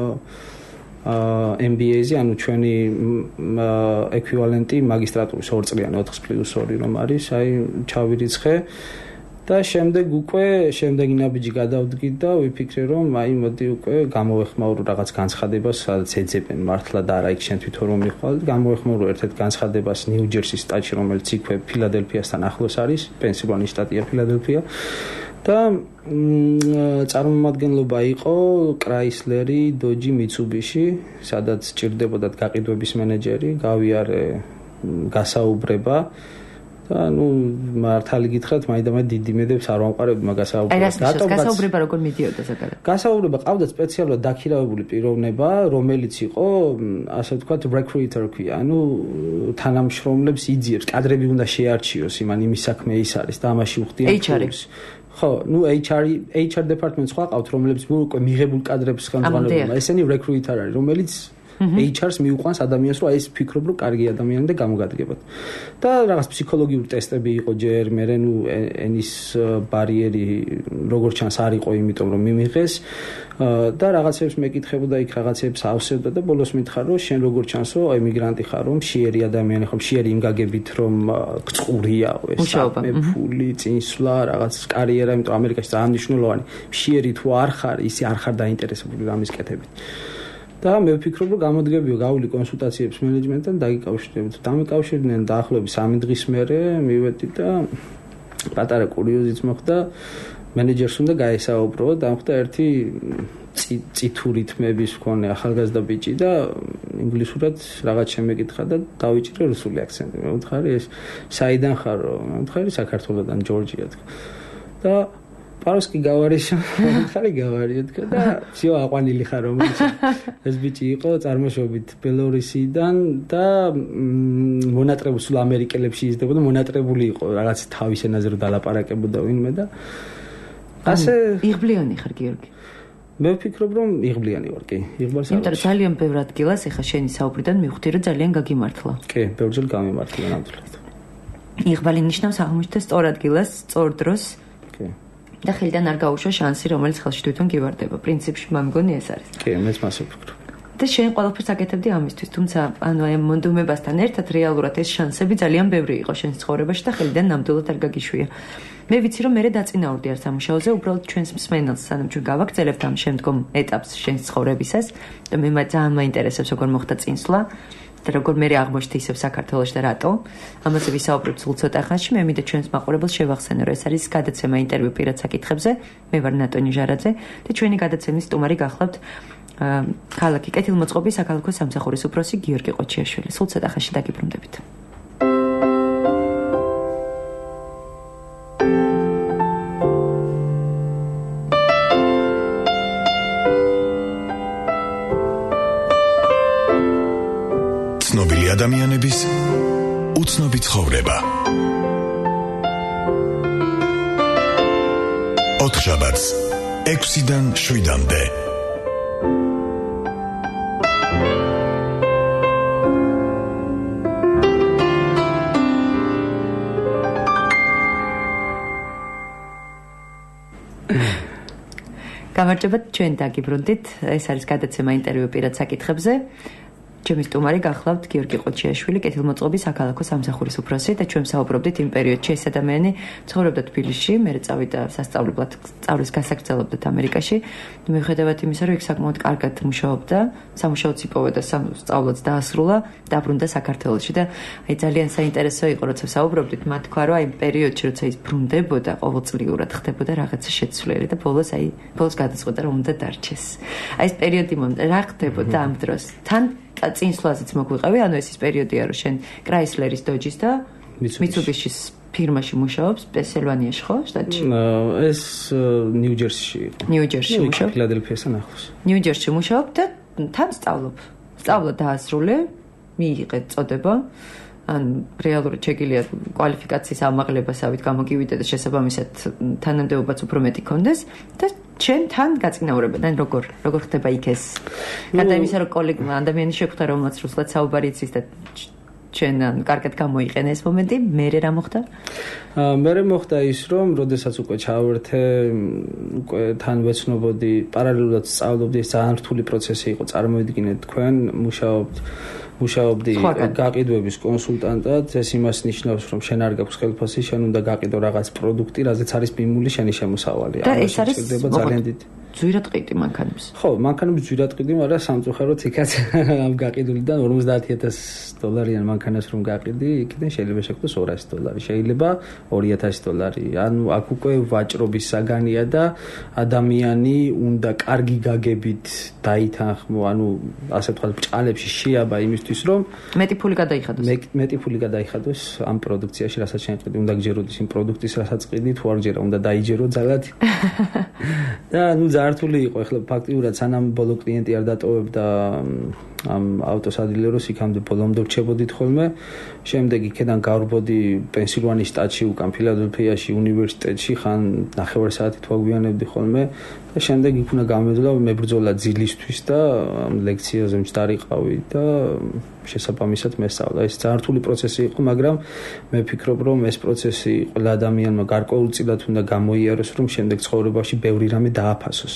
M B A-ზე, ანუ ჩვენი ეკვივალენტი მაგისტრატურის ორ წლიანი ოთხ პლუს ორი რომ არის, აი ჩავირიცხე და შემდეგ უკვე შემდეგი ნაბიჯი გადავდგი და ვიფიქრე რომ აი მოდი უკვე გამოვეხმაურო რაღაც განცხადებას, სადაც ეძებენ მართლა და არა იქ შენ თვითონ რომ მიხვალ, გამოვეხმაურო ერთ-ერთ განცხადებას ნიუ-ჯერსის შტატში, რომელიც იქვე ფილადელფიასთან ახლოს არის, პენსილვანიის შტატია ფილადელფია. და წარმომადგენლობა იყო კრაისლერი, დოჯი, მიცუბიში, სადაც ჭირდებოდათ გაყიდვების მენეჯერი, გავიარე გასაუბრება და ნუ მართალი გითხრათ, მაინდამაინც დიდი იმედებს არ ვამყარებდი მაგასაუბრებას. რატომ გასაუბრება როგორ მიდიოდა ზოგადად? გასაუბრება ყავდა სპეციალურად დაქირავებული პიროვნება, რომელიც იყო, ასე ვთქვათ, recruiter ქვია, ანუ თანამშრომლებს იძიებს, კადრები უნდა შეარჩიოს, იმან იმის საქმე ის არის და ამაში უხდიან H R. ხო, ნუ H R H R დეპარტამენტს სხვა ყავთ, რომლებიც უკვე მიღებულ კადრებს ხელმძღვანელობენ. ესენი recruiter არის, რომელიც H R-ს მიუყვანს ადამიანს, რომ აი ეს ფიქრობ, რომ კარგი ადამიანი და გამოგადგებათ. და რაღაც ფსიქოლოგიური ტესტები იყო ჯერ, მერე ნუ ენის ბარიერი როგორც ჩანს არ იყო, იმიტომ რომ მიმიღეს და რაღაცებს მეკითხებოდა იქ, რაღაცებს ავსებდა და ბოლოს მითხრა, რომ შენ როგორც ჩანს, რომ ემიგრანტი ხარ, რომ მშიერი ადამიანი ხარ, მშიერი იმ გაგებით, რომ გწყურია ეს საქმე, ფული, წინსვლა, რაღაც კარიერა, იმიტომ ამერიკაში ძალიან მნიშვნელოვანი. მშიერი თუ არ ხარ, ისე არ ხარ დაინტერესებული რამის კეთებით. და მე ვფიქრობ, რომ გამოდგებიო გავული კონსულტაციებს მენეჯმენტთან დაგიკავშირდებით. დამიკავშირდნენ დაახლოებით სამი დღის მერე მივედი და პატარა კურიოზიც მოხდა. მენეჯერს უნდა გაესაუბრო და მოხდა ერთი წითური თმების მქონე ახალგაზრდა ბიჭი და ინგლისურად რაღაც შემეკითხა და დავიჭირე რუსული აქცენტი. მე ვთხარი ეს საიდან ხარო? მე ვთხარი საქართველოდან ჯორჯია თქვა. და პაროსკი გავარიშო, ხარი გავარიო თქვა და всё აყვანილი ხარ რომელიც ეს ბიჭი იყო წარმოშობით ბელორუსიდან და მონატრებული სულ ამერიკელებში იზრდებოდა, მონატრებული იყო რაღაც თავის ენაზე რომ დალაპარაკებოდა ვინმე და ასე იღბლიანი ხარ გიორგი. მე ვფიქრობ რომ იღბლიანი ვარ, კი, იღბალს არ. იმიტომ რომ ძალიან ბევრ ადგილას ეხა შენი საუბრიდან მივხვდი რომ ძალიან გაგიმართლა. კი, ბევრჯერ გამიმართლა ნამდვილად. იღბალი ნიშნავს აღმოჩნდა სწორ ადგილას, სწორ დროს. კი. და ხელიდან არ გაუშვა შანსი, რომელიც ხელში თვითონ გივარდება. პრინციპში მამგონი ეს არის. კი, მეც მას ვფიქრობ. და შენ ყველაფერს აკეთებდი ამისთვის, თუმცა ანუ აი მონდომებასთან ერთად რეალურად ეს შანსები ძალიან ბევრი იყო შენს ცხოვრებაში და ხელიდან ნამდვილად არ გაგიშვია. მე ვიცი რომ მე დაწინაურდი არ სამუშაოზე, უბრალოდ ჩვენს მსმენელს სანამ ჩვენ გავაგრძელებთ ამ შემდგომ ეტაპს შენს ცხოვრებისას და მე ძალიან მაინტერესებს როგორ მოხდა წინსვლა და როგორ მე აღმოჩნდი ისევ საქართველოში და რატო. ამაზე ვისაუბრებ სულ ცოტა ხანში. მე მინდა ჩვენს მაყურებელს შევახსენო, რომ ეს არის გადაცემა ინტერვიუ პირად საკითხებზე. მე ვარ ნატო ნიჟარაძე და ჩვენი გადაცემის სტუმარი გახლავთ ქალაქი კეთილმოწყობის საქალაქო სამსახურის უფროსი გიორგი ყოჩიაშვილი. სულ ცოტა ხანში დაგიბრუნდებით. ცნობილი ადამიანების უცნობი ცხოვრება. ოთხშაბათს ექვსიდან შვიდამდე. გამარჯობათ, ჩვენ დაგიბრუნდით. ეს არის გადაცემა ინტერვიუ პირად საკითხებზე. ჩემი სტუმარი გახლავთ გიორგი ყოჩიაშვილი, კეთილმოწყობის საქალაქო სამსახურის უფროსი და ჩვენ საუბრობდით იმ პერიოდში ეს ადამიანი ცხოვრობდა თბილისში, მერე წავიდა სასწავლებლად, სწავლის გასაგრძელებლად ამერიკაში. მიუხედავად იმისა, რომ იქ საკმაოდ კარგად მუშაობდა, სამუშაოც იპოვა და სწავლაც დაასრულა, დაბრუნდა საქართველოში და აი ძალიან საინტერესო იყო, როცა საუბრობდით, მათ თქვა, რომ აი პერიოდში, როცა ის ბრუნდებოდა, ყოველწლიურად ხდებოდა რაღაცა შეცვლილი და ბოლოს აი ბოლოს გადაწყვეტა, რომ უნდა დარჩეს. აი ეს პერიოდი მომდა, რა ხდებოდა ამ დროს? თან წინსვლაზეც მოგვიყევი, ანუ ეს ის პერიოდია, რომ შენ კრაისლერის დოჯის და მიცუბიშის ფირმაში მუშაობს, პენსილვანიაში, ხო, შტატში? ეს ნიუ-ჯერსიში იყო. ნიუ-ჯერსიში მუშაობ? ფილადელფიასთან ახლოს. ნიუ-ჯერსიში მუშაობ და თან სწავლობ. სწავლა დაასრულე, მიიღე წოდება. ან რეალურად შეგიძლია კვალიფიკაციის ამაღლებასავით გამოგივიდე და შესაბამისად თანამდებობაც უფრო მეტი კონდეს და ჩვენ თან გაწინაურებდნენ როგორ როგორ ხდება იქ ეს გარდა იმისა რომ კოლეგმა ადამიანი შეხვდა რომელსაც რუსულად საუბარი იცის და ჩვენ კარგად გამოიყენა ეს მომენტი მერე რა მოხდა? მერე მოხდა ის რომ როდესაც უკვე ჩავერთე უკვე თან ვეცნობოდი პარალელურად სწავლობდი ეს ძალიან რთული პროცესი იყო წარმოიდგინეთ თქვენ მუშაობთ მუშაობდი გაყიდვების კონსულტანტად, ეს იმას ნიშნავს, რომ შენ არ გაქვს ხელფასი, შენ უნდა გაყიდო რაღაც პროდუქტი, რაზეც არის მიმული შენი შემოსავალი. და ეს არის ძალიან დიდი. ძვირად ყიდი მანქანებს. ხო, მანქანებს ძვირად ყიდი, მაგრამ სამწუხაროდ იქაც ამ გაყიდულიდან ორმოცდაათი ათასი დოლარიან მანქანას რომ გაყიდი, იქიდან შეიძლება შეგვდეს ორასი დოლარი, შეიძლება ორი ათასი დოლარი. ანუ აქ უკვე ვაჭრობის საგანია და ადამიანი უნდა კარგი გაგებით დაითანხმო, ანუ ასე ვთქვათ, ბჭყალებში შეაბა იმისთვის, რომ მეტი ფული გადაიხადოს. მეტი ფული გადაიხადოს ამ პროდუქციაში, რასაც შენ ყიდი, უნდა გჯეროდეს იმ პროდუქტის, რასაც ყიდი, თუ არ გჯერა, უნდა დაიჯერო ძალად. და ნუ ზართული იყო, ეხლა ფაქტიურად სანამ ბოლო კლიენტი არ დატოვებდა ამ ავტოსადილეროს იქამდე ბოლომდე რჩებოდით ხოლმე. შემდეგ იქიდან გავრბოდი პენსილვანიის შტატში, უკან ფილადელფიაში, უნივერსიტეტში, ხან ნახევარ საათით ვაგვიანებდი ხოლმე და შემდეგ იქ უნდა გამეძლო მებრძოლა ძილისთვის და ლექციაზე მჯდარიყავი და შესაბამისად მესწავლა. ეს ძალიან რთული პროცესი იყო, მაგრამ მე ვფიქრობ, რომ ეს პროცესი ყველა ადამიანმა გარკვეულწილად უნდა გამოიაროს, რომ შემდეგ ცხოვრებაში ბევრი რამე დააფასოს.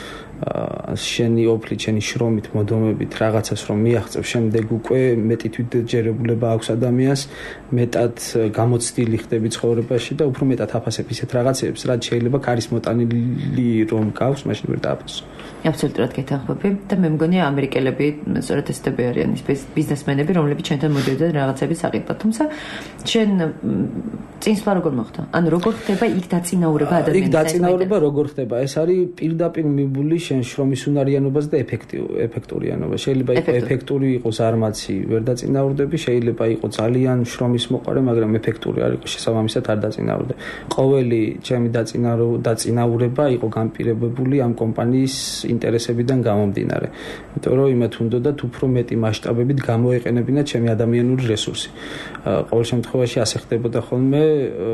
შენი ოფლით, შენი შრომით, მოდომებით რაღაცას რომ მიაღწევ, შემდეგ უკვე მეტი თვითდაჯერებულება აქვს ადამიანს, მეტად გამოცდილი ხდები ცხოვრებაში და უფრო მეტად აფასებ ისეთ რაღაცებს, რაც შეიძლება ქარის მოტანილი რომ გაქვს, მაშინ ვერ დააფასო. აბსოლუტურად გეთანხმები და მე მგონია ამერიკელები სწორედ ეს ტიპი არიან ის ბიზნესმენები, რომლებიც ჩვენთან მოდიოდნენ რაღაცების საყიდად. თუმცა ჩვენ წინსვლა როგორ მოხდა? ანუ როგორ ხდება იქ დაწინაურება ადამიანის? იქ დაწინაურება როგორ ხდება? ეს არის პირდაპირ მიბული შენ შრომის უნარიანობას და ეფექტურიანობა. შეიძლება იყოს ეფექტური იყოს არმაცი, ვერ დაწინაურდები, შეიძლება იყოს ძალიან შრომის მოყარე, მაგრამ ეფექტური არ იყოს, შესაბამისად არ დაწინაურდები. ყოველი ჩემი დაწინაურება იყო განპირობებული ამ კომპანიის ინტერესებიდან გამომდინარე. იმიტომ რომ იმათ უნდათ უფრო მეტი მასშტაბებით გამოეყენებინათ ჩემი ადამიანური რესურსი. ყოველ შემთხვევაში ასე ხდებოდა ხოლმე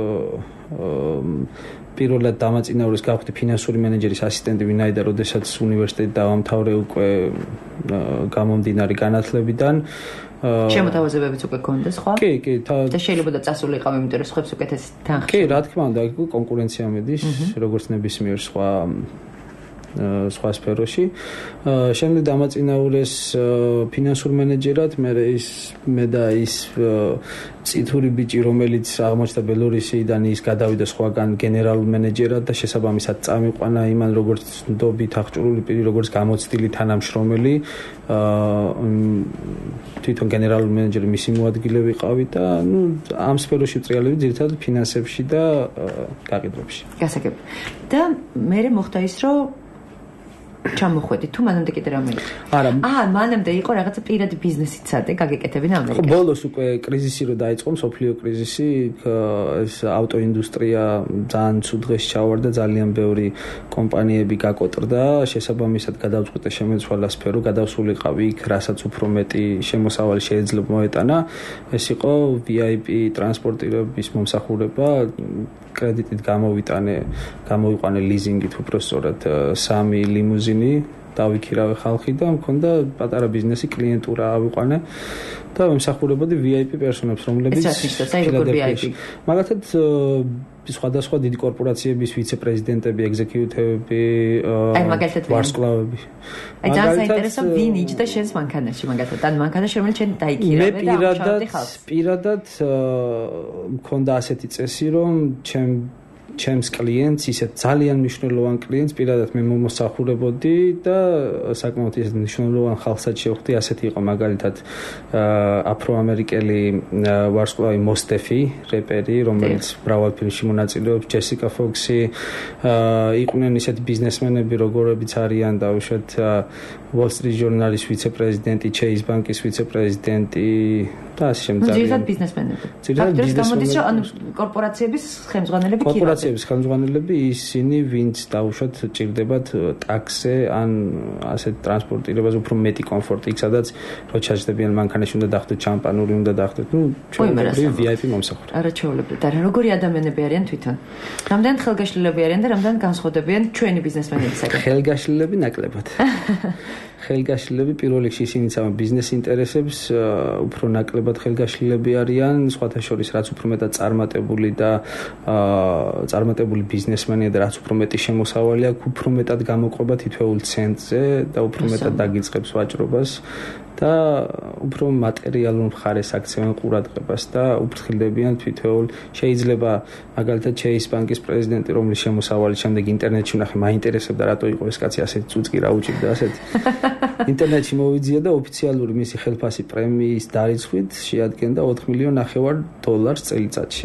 პირველად დამაწინაურეს გავხდი ფინანსური მენეჯერის ასისტენტი, ვინაიდან როდესაც უნივერსიტეტი დავამთავრე უკვე გამომდინარე განათლებიდან შემოთავაზებებიც უკვე გქონდა სხვა? კი, კი, და შეიძლება და წასულიყავ, იმიტომ რომ სხვებს უკეთესი თანხა. კი, რა თქმა უნდა, კონკურენცია მედის, როგორც ნებისმიერ სხვა სხვა სფეროში. შემდეგ დამაწინაურეს ფინანსურ მენეჯერად, მე ის მე და ის წითური ბიჭი, რომელიც აღმოჩნდა ბელორუსიდან, ის გადავიდა სხვაგან გენერალურ მენეჯერად და შესაბამისად წამიყვანა იმან როგორც ნდობით აღჭურვილი პირი, როგორც გამოცდილი თანამშრომელი. თვითონ გენერალური მენეჯერი მისი მოადგილე ვიყავი და ნუ ამ სფეროში ვწრიალები ძირითადად ფინანსებში და გაყიდვებში. გასაგებ. და მე მოხდა ის, რომ ჩამოხვედი თუ მანამდე კიდე რამე იყო? არა. აა, მანამდე იყო რაღაცა პირადი ბიზნესიც სადე გაგეკეთებინა ამერიკაში. ხო, ბოლოს უკვე კრიზისი რო დაიწყო, მსოფლიო კრიზისი, ეს ავტოინდუსტრია ძალიან ცუდ დღეს ჩავარდა, ძალიან ბევრი კომპანიები გაკოტრდა, შესაბამისად გადავწყვიტე შემეცვალა სფერო, გადავსულიყავი იქ, რასაც უფრო მეტი შემოსავალი შეიძლება მოეტანა. ეს იყო ვი აი პი ტრანსპორტირების მომსახურება, კრედიტით გამოვიტანე, გამოვიყვანე ლიზინგით უпростоრად სამი ლიმუზინი, დავიქირავე ხალხი და მქონდა პატარა ბიზნესი, კლიენტურა ავიყვანე და მომსახურებოდი ვი აი პი პერსონებს, რომლებიც მაგალითად სხვადასხვა დიდი კორპორაციების ვიცე-პრეზიდენტები, ეგზეკიუტივები, ვარსკვლავები. აი ძალიან საინტერესო ვინ იჯდა შენს მანქანაში, მაგალითად, ან მანქანაში რომელიც შენ დაიქირავე და ამუშავებდი ხალხს. მე პირადად მქონდა ასეთი წესი, რომ ჩემ ჩემს კლიენტს, ისეთ ძალიან მნიშვნელოვან კლიენტს პირადად მე მომსახურებოდი და საკმაოდ ისეთ მნიშვნელოვან ხალხსაც შევხვდი, ასეთი იყო მაგალითად აფროამერიკელი ვარსკვლავი მოსტეფი, რეპერი, რომელიც მრავალ ფილმში მონაწილეობს, ჯესიკა ფოქსი, იყვნენ ისეთი ბიზნესმენები, როგორებიც არიან დაუშვათ Wall Street Journal-ის ვიცე-პრეზიდენტი, Chase Bank-ის ვიცე-პრეზიდენტი და ასე შემდეგ. ძირითადად ბიზნესმენები. ძირითადად გამოდის, რომ ანუ კორპორაციების ხელმძღვანელები კი კორპორაციების ხელმძღვანელები ისინი, ვინც დაუშვათ ჭირდებათ ტაქსზე ან ასეთ ტრანსპორტირებას უფრო მეტი კომფორტი, იქ სადაც რო ჩაჯდებიან მანქანაში უნდა დახვდეთ შამპანური, უნდა დახვდეთ, ну, ჩვეულებრივი ვი აი პი მომსახურე. არა, ჩვეულებრივი. და როგორი ადამიანები არიან თვითონ? რამდენი ხელგაშლილები არიან და რამდენი განსხვავდებიან ჩვენი ბიზნესმენებისგან? ხელგაშლილები ნაკლებად. ხელგაშლილები პირველ რიგში ისინიც ამ ბიზნეს ინტერესებს უფრო ნაკლებად ხელგაშლილები არიან, სხვათა შორის რაც უფრო მეტად წარმატებული და წარმატებული ბიზნესმენია და რაც უფრო მეტი შემოსავალი აქვს, უფრო მეტად გამოყვება თითოეულ ცენტრზე და უფრო მეტად დაგიწყებს ვაჭრობას და უფრო მატერიალურ მხარეს აქცევენ ყურადღებას და უფრთხილდებიან თითოეულ. შეიძლება მაგალითად Chase Bank-ის პრეზიდენტი, რომლის შემოსავალი შემდეგ ინტერნეტში ვნახე, მაინტერესებდა რატო იყო ეს კაცი ასეთი წუწკი რა უჭირდა ასეთი. ინტერნეტში მოვიძია და ოფიციალური მისი ხელფასი პრემიის დარიცხვით შეადგენდა ოთხ მილიონ ნახევარ დოლარს წელიწადში.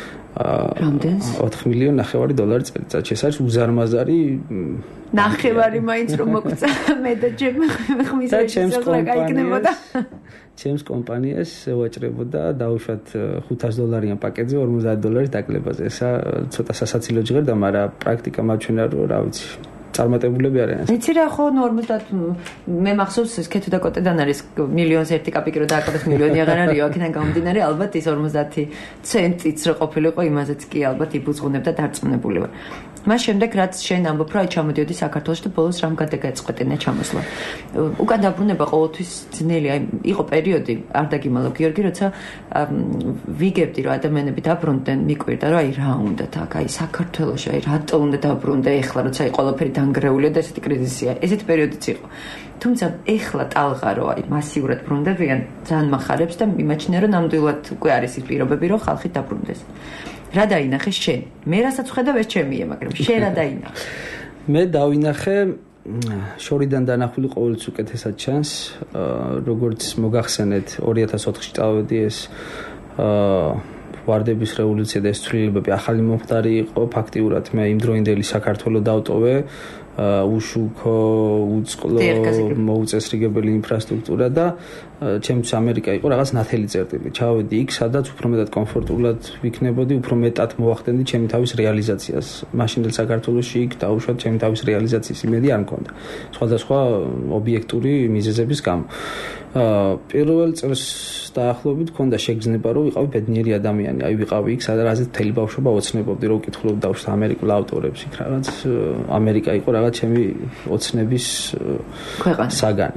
რამდენს? ოთხ მილიონ ნახევარი დოლარი წელიწადში. ეს არის უზარმაზარი ნახევარი მაინც რომ მოგწა მე და ჩემი ხმის შეძლება გაიგნებოდა. ჩემს კომპანიას ვაჭრებოდა დაუშვათ ხუთას დოლარიან პაკეტზე ორმოცდაათ დოლარის დაკლებაზე. ესა ცოტა სასაცილო ჟღერდა, მაგრამ პრაქტიკა მაჩვენა რომ რა ვიცი წარმატებულები არიან. იცი რა ხო ორმოცდაათ მე მახსოვს ეს ქეთო და კოტედან არის მილიონს ერთი კაპიკი რო დააკავეს მილიონი აღარ არისო, აქედან გამომდინარე ალბათ ის ორმოცდაათი ცენტიც რო ყოფილიყო, იმაზეც კი ალბათ იბუძღუნებდა დარწმუნებული ვარ. მას შემდეგ რაც შენ ამბობ, რომ აი ჩამოდიოდი საქართველოში და ბოლოს რამ გადაგაწყვეტინა ჩამოსვლა. უკან დაბრუნება ყოველთვის ძნელი, აი იყო პერიოდი, არ დაგიმალავ გიორგი, როცა ვიგებდი რომ ადამიანები დაბრუნდნენ, მიკვირდა რომ აი რა უნდათ აქ, აი საქართველოში, აი რატო უნდა დაბრუნდე ეხლა, როცა აი ყველაფერი დანგრეულია და ესეთი კრიზისია. ესეთი პერიოდიც იყო. თუმცა ეხლა ტალღა რო აი მასიურად ბრუნდებიან, ძალიან მახარებს და მიმაჩნია რომ ნამდვილად უკვე არის ის პირობები, რომ ხალხი დაბრუნდეს. რა დაინახე შენ? მე რასაც ვხედავ ეს ჩემია, მაგრამ შენ რა დაინახე? მე დავინახე შორიდან დანახული ყოველთვის უკეთესად ჩანს. როგორც მოგახსენეთ, ორი ათას ოთხში წავედი ეს ვარდების რევოლუცია და ეს ცვლილებები ახალი მომხდარი იყო. ფაქტიურად მე იმ დროინდელი საქართველოს დავტოვე. უშუქო, უწყლო, მოუწესრიგებელი ინფრასტრუქტურა და ჩემთვის ამერიკა იყო რაღაც ნათელი წერტილი. ჩავედი იქ, სადაც უფრო მეტად კომფორტულად ვიქნებოდი, უფრო მეტად მოვახდენდი ჩემი თავის რეალიზაციას. მაშინდელ საქართველოში იქ დაუშვათ ჩემი თავის რეალიზაციის იმედი არ მქონდა. სხვადასხვა ობიექტური მიზეზების გამო. პირველ წელს დაახლოებით მქონდა შეგრძნება, რომ ვიყავი ბედნიერი ადამიანი. აი ვიყავი იქ, სადაც მთელი ბავშვობა ოცნებობდი, რომ ვკითხულობ დავშვა ამერიკულ ავტორებს იქ რაღაც ამერიკა იყო რაღაც ჩემი ოცნების საგანი.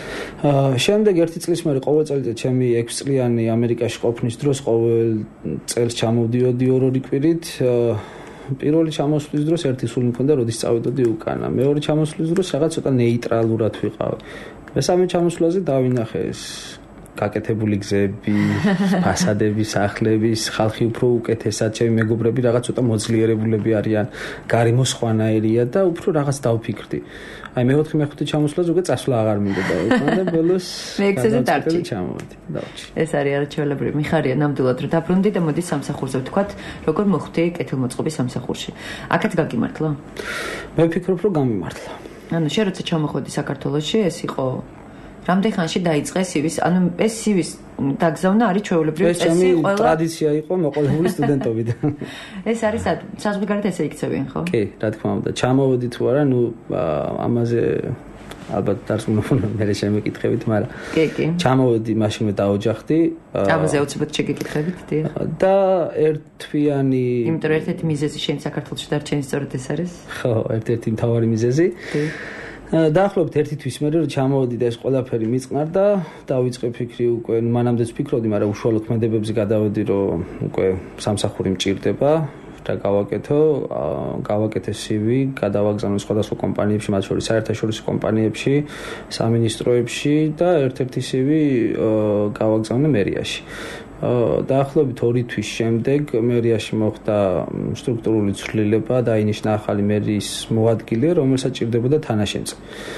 შემდეგ ერთი წლის მერე ყოველ წელიწად ჩემი ექვსი წლიანი ამერიკაში ყოფნის დროს ყოველ წელს ჩამოვდიოდი ორ-ორი კვირით. პირველი ჩამოსვლის დროს ერთი სული მქონდა, როდის წავედოდი უკანა. მეორე ჩამოსვლის დროს რაღაც ცოტა ნეიტრალურად ვიყავი. მესამე ჩამოსვლაზე დავინახე ეს გაკეთებული გზები, ფასადები, სახლების, ხალხი უფრო უკეთესად, ჩემი მეგობრები რაღაც ცოტა მოძლიერებულები არიან, გარემო სხვანაირია და უფრო რაღაც დავფიქრდი. აი მეოთხე მეხუთე ჩამოსვლაზე უკვე წასვლა აღარ მინდოდა და ბოლოს მეექვსეზე დარჩი. ჩამოვედი, დავჭი. ეს არის არაჩვეულებრივი. მიხარია ნამდვილად რომ დაბრუნდი და მოდი სამსახურზე ვთქვათ, როგორ მოხდი კეთილმოწყობის სამსახურში. აქაც გაგიმართლა? მე ვფიქრობ, რომ გამიმართლა. ანუ შენ როცა ჩამოხვედი საქართველოში, ეს იყო რამდენ ხანში დაიწყე სივის, ანუ ეს სივის დაგზავნა არის ჩვეულებრივი წესი, ყველა ტრადიცია იყო მოყოლებული სტუდენტობიდან. ეს არის საზღვარგარეთ ესე იქცევიან, ხო? კი, რა თქმა უნდა. ჩამოვედი თუ არა, ნუ ამაზე ალბათ დარწმუნებული მე შემეკითხებით, მაგრამ კი, კი. ჩამოვედი, მაშინვე დაოჯახდი. ამაზე უცბად შეგეკითხებით, დიახ. და ერთთვიანი, იმიტომ რომ ერთ-ერთი მიზეზი შენ საქართველოში დარჩენი სწორედ ეს არის? ხო, ერთ-ერთი მთავარი მიზეზი. კი. დაახლოებით ერთი თვის მერე რომ ჩამოვედი და ეს ყველაფერი მიწყნარდა, დავიწყე ფიქრი უკვე, მანამდეც ფიქრობდი, მაგრამ უშუალოდ ქმედებებზე გადავედი, რომ უკვე სამსახური მჭირდება და გავაკეთო, გავაკეთე სივი, გადავაგზავნე სხვადასხვა კომპანიებში, მათ შორის საერთაშორისო კომპანიებში, სამინისტროებში და ერთ-ერთი სივი გავაგზავნე მერიაში. დაახლოებით ორი თვის შემდეგ მერიაში მოხდა სტრუქტურული ცვლილება, დაინიშნა ახალი მერის მოადგილე, რომელსაც ჭირდებოდა თანაშემწე.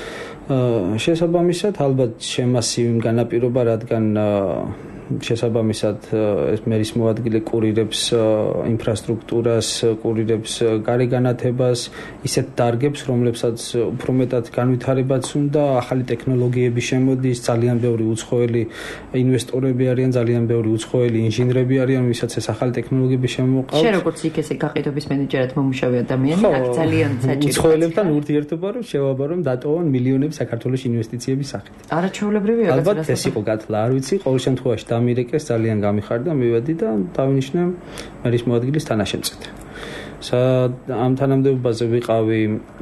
შესაბამისად, ალბათ შემასივი განაპირობა, რადგან შესაბამისად ეს მერის მოადგილე კურირებს ინფრასტრუქტურას, კურირებს გარეგანათებას, ისეთ დარგებს, რომლებსაც უფრო მეტად განვითარებაც უნდა, ახალი ტექნოლოგიები შემოდის, ძალიან ბევრი უცხოელი ინვესტორები არიან, ძალიან ბევრი უცხოელი ინჟინრები არიან, ვისაც ეს ახალი ტექნოლოგიები შემოყავს. შენ როგორც იქ ესე გაყიდობის მენეჯერად მომუშავე ადამიანი, აქ ძალიან საჭიროა. უცხოელებთან ურთიერთობა რომ შევაბარონ, დატოვონ მილიონები საქართველოს ინვესტიციების სახით. არაჩვეულებრივია, ალბათ ეს იყო გათვლა, არ ვიცი, ყოველ შემთხვევაში დამირეკეს, ძალიან გამიხარდა, მივედი და დავინიშნე მერის მოადგილის თანაშემწედ. ამ თანამდებობაზე ვიყავი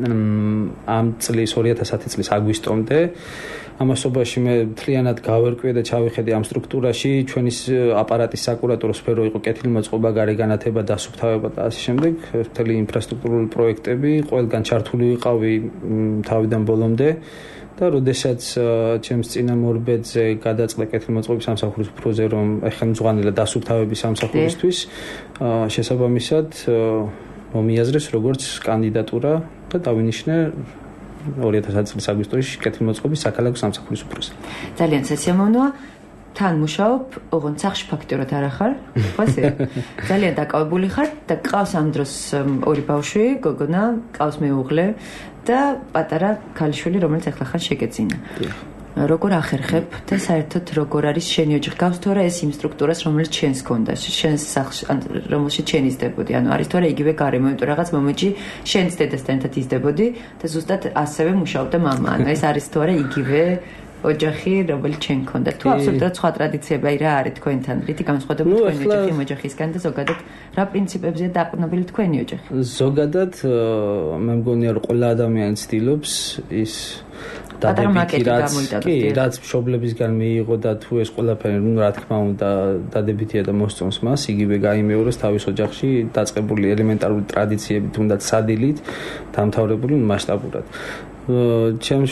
ამ წლის ორი ათას ათი წლის აგვისტომდე. ამასობაში მე მთლიანად გავერკვიე და ჩავიხედე ამ სტრუქტურაში, ჩვენი აპარატის საკურატურო სფერო იყო კეთილმოწყობა, გარეგანათება, დასუფთავება და ასე შემდეგ, მთელი ინფრასტრუქტურული პროექტები, ყველგან ჩართული ვიყავი თავიდან ბოლომდე. და როდესაც ჩემს წინამორბედზე გადაწყდა კეთილმოწყობის სამსახურის პროზე, რომ ხელმძღვანელად დასუფთავების სამსახურისთვის, შესაბამისად მომიაზრეს როგორც კანდიდატურა და დავინიშნე ორი ათას ათი წლის აგვისტოში კეთილმოწყობის საქალაქო სამსახურის უფროსი. ძალიან სასიამოვნოა. თან მუშაობ, ოღონდ სახში ფაქტიურად არ ახარ, ხოასე? ძალიან დაკავებული ხარ და ყავს ამ დროს ორი ბავშვი, გოგონა, ყავს მეუღლე და პატარა ქალიშვილი, რომელიც ახლა ხან შეგეძინა. როგორ ახერხებ და საერთოდ როგორ არის შენი ოჯახი? გავს თუ არა ეს იმ სტრუქტურას, რომელიც შენს ჰქონდა, შენს სახლში, რომელშიც შენ იზრდებოდი? ანუ არის თუ არა იგივე გარემო, იმიტომ რაღაც მომენტში შენს დედასთან ერთად იზრდებოდი და ზუსტად ასევე მუშაობდა მამა. ანუ ეს არის თუ არა იგივე ოჯახი, რომელიც შენ ჰქონდა? თუ აბსოლუტურად სხვა ტრადიციები რა არის თქვენთან? რითი განსხვავდება თქვენი ოჯახი იმ ოჯახისგან და ზოგადად რა პრინციპებზეა დაყრდნობილი თქვენი ოჯახი? ზოგადად მე მგონია რომ ყველა ადამიანი ცდილობს ის დადებითი რაც კი, რაც მშობლებისგან მიიღო და თუ ეს ყველაფერი, ну, რა თქმა უნდა, დადებითია და მოსწონს მას, იგივე გაიმეოროს თავის ოჯახში დაწყებული ელემენტარული ტრადიციები, თუნდაც სადილით, დამთავრებული მასშტაბურად. ჩემს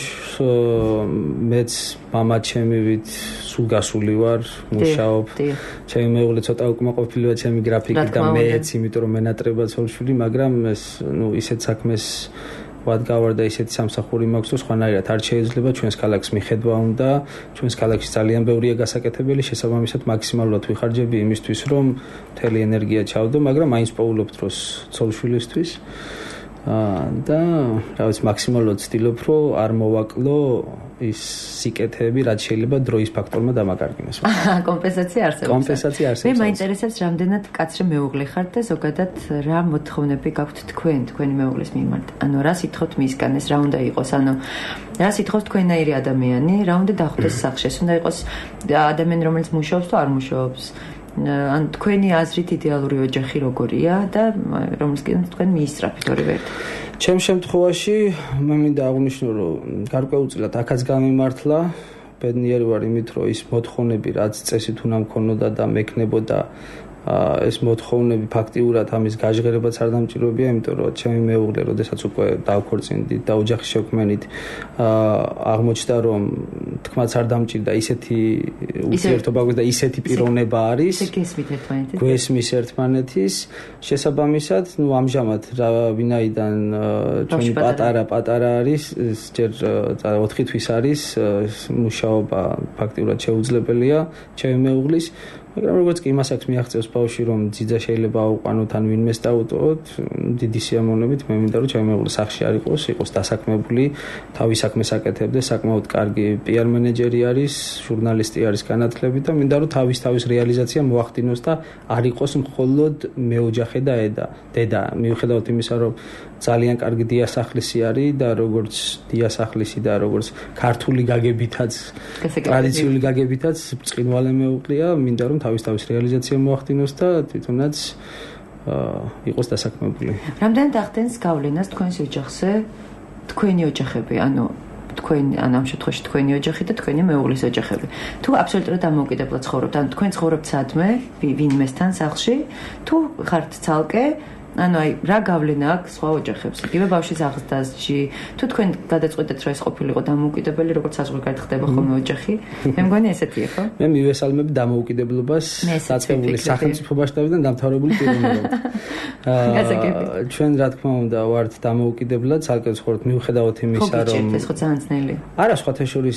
მეც მამა ჩემივით სულ გასული ვარ, მუშაობ. ჩემი მეუღლე ცოტა უკმაყოფილოა ჩემი გრაფიკით და მეც, იმიტომ რომ მენატრება ცოლ-შვილი, მაგრამ ეს, ну, ისეთ საქმეს ვად გავარდა ისეთი სამსახური მაქვს, რომ სხვანაირად არ შეიძლება ჩვენს ქალაქს მიხედვა უნდა, ჩვენს ქალაქში ძალიან ბევრია გასაკეთებელი, შესაბამისად მაქსიმალურად ვიხარჯები იმისთვის, რომ მთელი ენერგია ჩავდო, მაგრამ მაინც პოულობ დროს ცოლშვილისთვის. და რაღაც მაქსიმალურად ვცდილობ, რომ არ მოვაკლო ის სიკეთეები, რაც შეიძლება დროის ფაქტორმა დამაკარგინოს. კომპენსაცია არსებობს. კომპენსაცია არსებობს. მე მაინტერესებს, რამდენად კაცრი მეუღლე ხართ და ზოგადად რა მოთხოვნები გაქვთ თქვენ, თქვენი მეუღლის მიმართ? ანუ რა სიტყვით მისგან ეს რა უნდა იყოს? ანუ რა სიტყვით თქვენაირი ადამიანი, რა უნდა დახვდეს სახში? ეს უნდა იყოს ადამიანი, რომელიც მუშაობს თუ არ მუშაობს? ან თქვენი აზრით იდეალური ოჯახი როგორია და რომელსაც თქვენ მიისწრაფით ორივე ერთად? ჩემ შემთხვევაში მე მინდა აღვნიშნო, რომ გარკვეულწილად აქაც გამიმართლა, ბედნიერი ვარ იმით, რომ ის მოთხოვნები, რაც წესით უნდა მქონოდა და მექნებოდა, ეს მოთხოვნები ფაქტიურად ამის გაჟღერებაც არ დამჭიროებია, იმიტომ რომ ჩემი მეუღლე, როდესაც უკვე დავქორწინდით და ოჯახის შექმნით, აღმოჩნდა, რომ თქმაც არ დამჭირდა ისეთი ურთიერთობა და ისეთი პიროვნება არის. გესმით ერთმანეთის. გვესმის ერთმანეთის. შესაბამისად, ნუ ამჟამად რა ვინაიდან ჩვენი პატარა პატარა არის, ჯერ ოთხი თვის არის, მუშაობა ფაქტიურად შეუძლებელია ჩემი მეუღლის. მაგრამ როგორც კი იმას აქვს მიაღწევს ბავშვი, რომ ძიძა შეიძლება აუყანოთ ან ვინმეს დაუტოვოთ, დიდი სიამოვნებით მე მინდა რომ ჩემი მეუღლე სახში არ იყოს, იყოს დასაქმებული, თავის საქმეს აკეთებდეს, საკმაოდ კარგი პიარ მენეჯერი არის, ჟურნალისტი არის განათლებით და მინდა რომ თავის თავის რეალიზაცია მოახდინოს და არ იყოს მხოლოდ მეოჯახე და ედა, დედა. მიუხედავად იმისა, რომ ძალიან კარგი დიასახლისი არის და როგორც დიასახლისი და როგორც ქართული გაგებითაც, ტრადიციული გაგებითაც ბრწყინვალე მეუღლეა, მინდა რომ თავის თავის რეალიზაცია მოახდინოს და თვითონაც იყოს დასაქმებული. რამდენად ახდენს გავლენას თქვენს ოჯახზე თქვენი ოჯახები, ანუ თქვენ ან ამ შემთხვევაში თქვენი ოჯახი და თქვენი მეუღლის ოჯახები. თუ აბსოლუტურად დამოუკიდებლად ცხოვრობთ, ანუ თქვენ ცხოვრობთ სადმე, ვინმესთან სახლში, თუ ხართ ცალკე, ანუ აი რა გავლენა აქვს სხვა ოჯახებს? იგივე ბავშვის აღზრდაში, თუ თქვენ გადაწყვეტეთ, რომ ეს ყოფილიყო დამოუკიდებელი, როგორც საზღვარგარეთ ხდება ხოლმე ოჯახი, მე მგონი ესეთია, ხო? მე მივესალმებ დამოუკიდებლობას დაწყებული სახელმწიფო მასშტაბიდან დამთავრებული პიროვნებად. ჩვენ რა თქმა უნდა ვართ დამოუკიდებლად, ცალკე ვცხოვრობთ მიუხედავად იმისა, რომ ეს ხო ძალიან ძნელი. არა, სხვათა შორის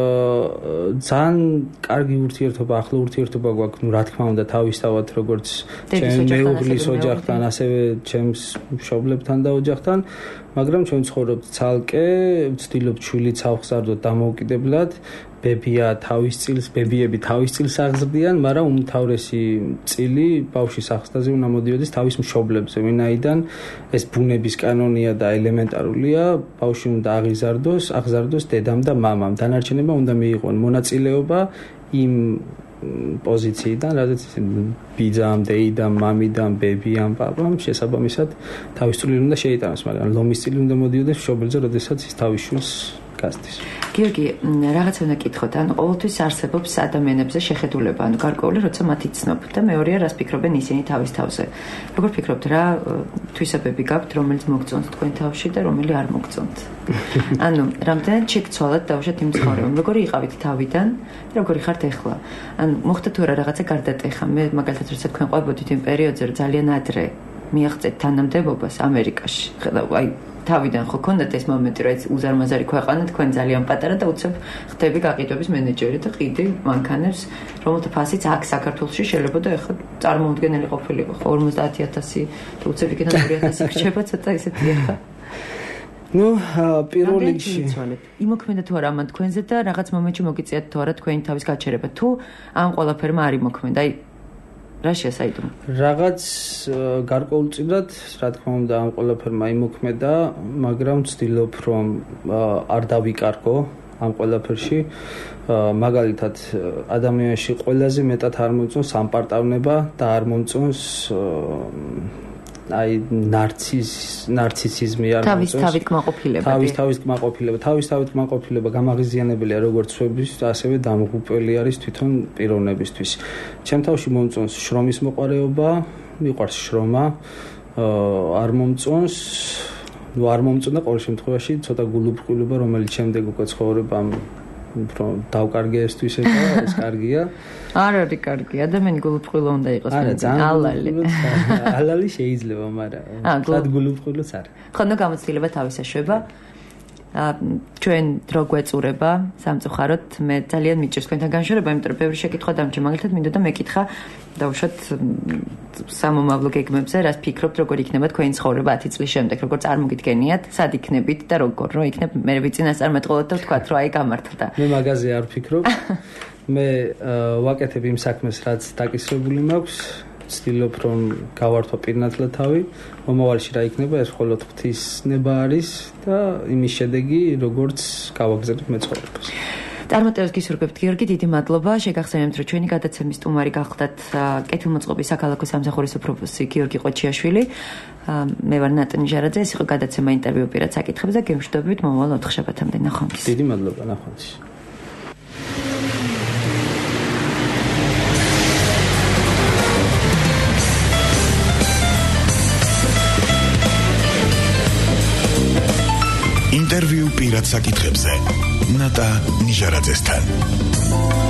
ძალიან კარგი ურთიერთობა, ახლო ურთიერთობა გვაქვს, ნუ რა თქმა უნდა თავისთავად როგორც ჩემი მეუღლის ოჯახთან, ასევე ჩემს მშობლებთან და ოჯახთან, მაგრამ ჩვენ ცხოვრობთ ცალკე, ვცდილობთ შვილიც ავხსარდოთ დამოუკიდებლად, ბებია თავის წილს, ბებიები თავის წილს აღზრდიან, მაგრამ უმთავრესი წილი ბავშვის აღზრდაზე უნდა მოდიოდეს თავის მშობლებზე, ვინაიდან ეს ბუნების კანონია და ელემენტარულია, ბავშვი უნდა აღიზარდოს, აღზარდოს დედამ და მამამ. დანარჩენებმა უნდა მიიღონ მონაწილეობა იმ პოზიციიდან, რადგან ბიძამ, დეიდამ, მამიდამ, ბებიამ, პაპამ შესაბამისად თავის წვლილი უნდა შეიტანოს, მაგრამ ლომის წილი უნდა მოდიოდეს მშობელზე, როდესაც ის თავის შვილს გასდის. გიორგი, რაღაცა უნდა კითხოთ, ანუ ყოველთვის არსებობს ადამიანებზე შეხედულება, ანუ გარკვეული, როცა მათ იცნობ და მეორეა, რას ფიქრობენ ისინი თავის თავზე. როგორ ფიქრობთ, რა თვისებები გაქვთ, რომელიც მოგწონთ თქვენ თავში და რომელი არ მოგწონთ? ანუ რამდენად შეგცვალათ დავუშვათ იმ ცხოვრებამ, როგორი იყავით თავიდან, როგორი ხართ ახლა? ანუ მოხდა თუ რა რაღაცა გარდატეხა? მე მაგალითად, როცა თქვენ ყვებოდით იმ პერიოდზე, რომ ძალიან ადრე მიაღწევთ თანამდებობას ამერიკაში. ხედავ, აი თავიდან ხო ქონდათ ეს მომენტი, რომ ეს უზარმაზარი ქვეყანა, თქვენ ძალიან პატარა და უცებ ხდები გაყიდვების მენეჯერი და ყიდი მანქანებს, რომელთა ფასიც აქ საქართველოში შეიძლება და ეხლა წარმოუდგენელი ყოფილიყო, ხო ორმოცდაათი ათასი და უცებ იქიდან ორი ათასი რჩება, ცოტა ისეთი ახლა. ნუ პირველ რიგში იმოქმედა თუ არა ამან თქვენზე და რაღაც მომენტში მოგიწიათ თუ არა თქვენი თავის გაჩერება, თუ ამ ყველაფერმა არ იმოქმედა, აი რა შეასაიდო? რაღაც გარკვეულწილად, რა თქმა უნდა, ამ ყველაფერმა იმოქმედა, მაგრამ ვცდილობ, რომ არ დავიკარგო ამ ყველაფერში. მაგალითად, ადამიანში ყველაზე მეტად არ მომწონს სამპარტავნება და არ მომწონს აი ნარცის ნარცისიზმი არ თავის თავით კმაყოფილება. თავის თავის კმაყოფილება, თავის თავით კმაყოფილება გამაღიზიანებელია როგორც სხვების, ასევე დამღუპველი არის თვითონ პიროვნებისთვის. ჩემ თავში მომწონს შრომის მოყარეობა, მიყვარს შრომა, არ მომწონს, ნუ არ მომწონდა ყოველ შემთხვევაში ცოტა გულუბრყვილობა, რომელიც შემდეგ უკვე ცხოვრებამ უფრო დავკარგეესთვის ეხა ეს კარგია. არ არის კარგი, ადამიანი გულუბრყვილო უნდა იყოს. არა, ძალიან ალალი. ალალი შეიძლება, მაგრამ თად გულუბრყვილოც არა. ხო, ნუ გამოცდილება თავის ეშვება. ჩვენ დრო გვეწურება სამწუხაროდ მე ძალიან მიჭირს თქვენთან განშორება, იმიტომ რომ ბევრი შეკითხვა დამჭირ, მაგალითად მინდოდა მეკითხა დავუშვათ სამომავლო გეგმებზე, რას ფიქრობთ, როგორ იქნება თქვენი ცხოვრება ათი წლის შემდეგ, როგორ წარმოგიდგენიათ, სად იქნებით და როგორ, რომ იქნებ მე ვიწინასწარმეტყველოთ და ვთქვათ, რომ აი გამართლდა. მე მაგაზე არ ვფიქრობ. მე ვაკეთებ იმ საქმეს, რაც დაკისრებული მაქვს. ვცდილობ რომ გავართო პირნათლად თავი, მომავალში რა იქნება, ეს მხოლოდ ღვთის ნება არის და იმის შედეგი, როგორც გავაგზავნებ მე ცხოვრებას. წარმატებას გისურვებთ, გიორგი, დიდი მადლობა. შეგახსენებთ, რომ ჩვენი გადაცემის სტუმარი გახლდათ კეთილმოწყობის საქალაქო სამსახურის უფროსი გიორგი ყოჩიაშვილი. მე ვარ ნატა ნიჟარაძე, ეს იყო გადაცემა ინტერვიუ პირად საკითხებზე, გემშვიდობით მომავალ ოთხშაბათამდე. ნახვამდის. დიდი მადლობა, ნახვამდის. ინტერვიუ პირად საკითხებზე ნატა ნიჟარაძესთან.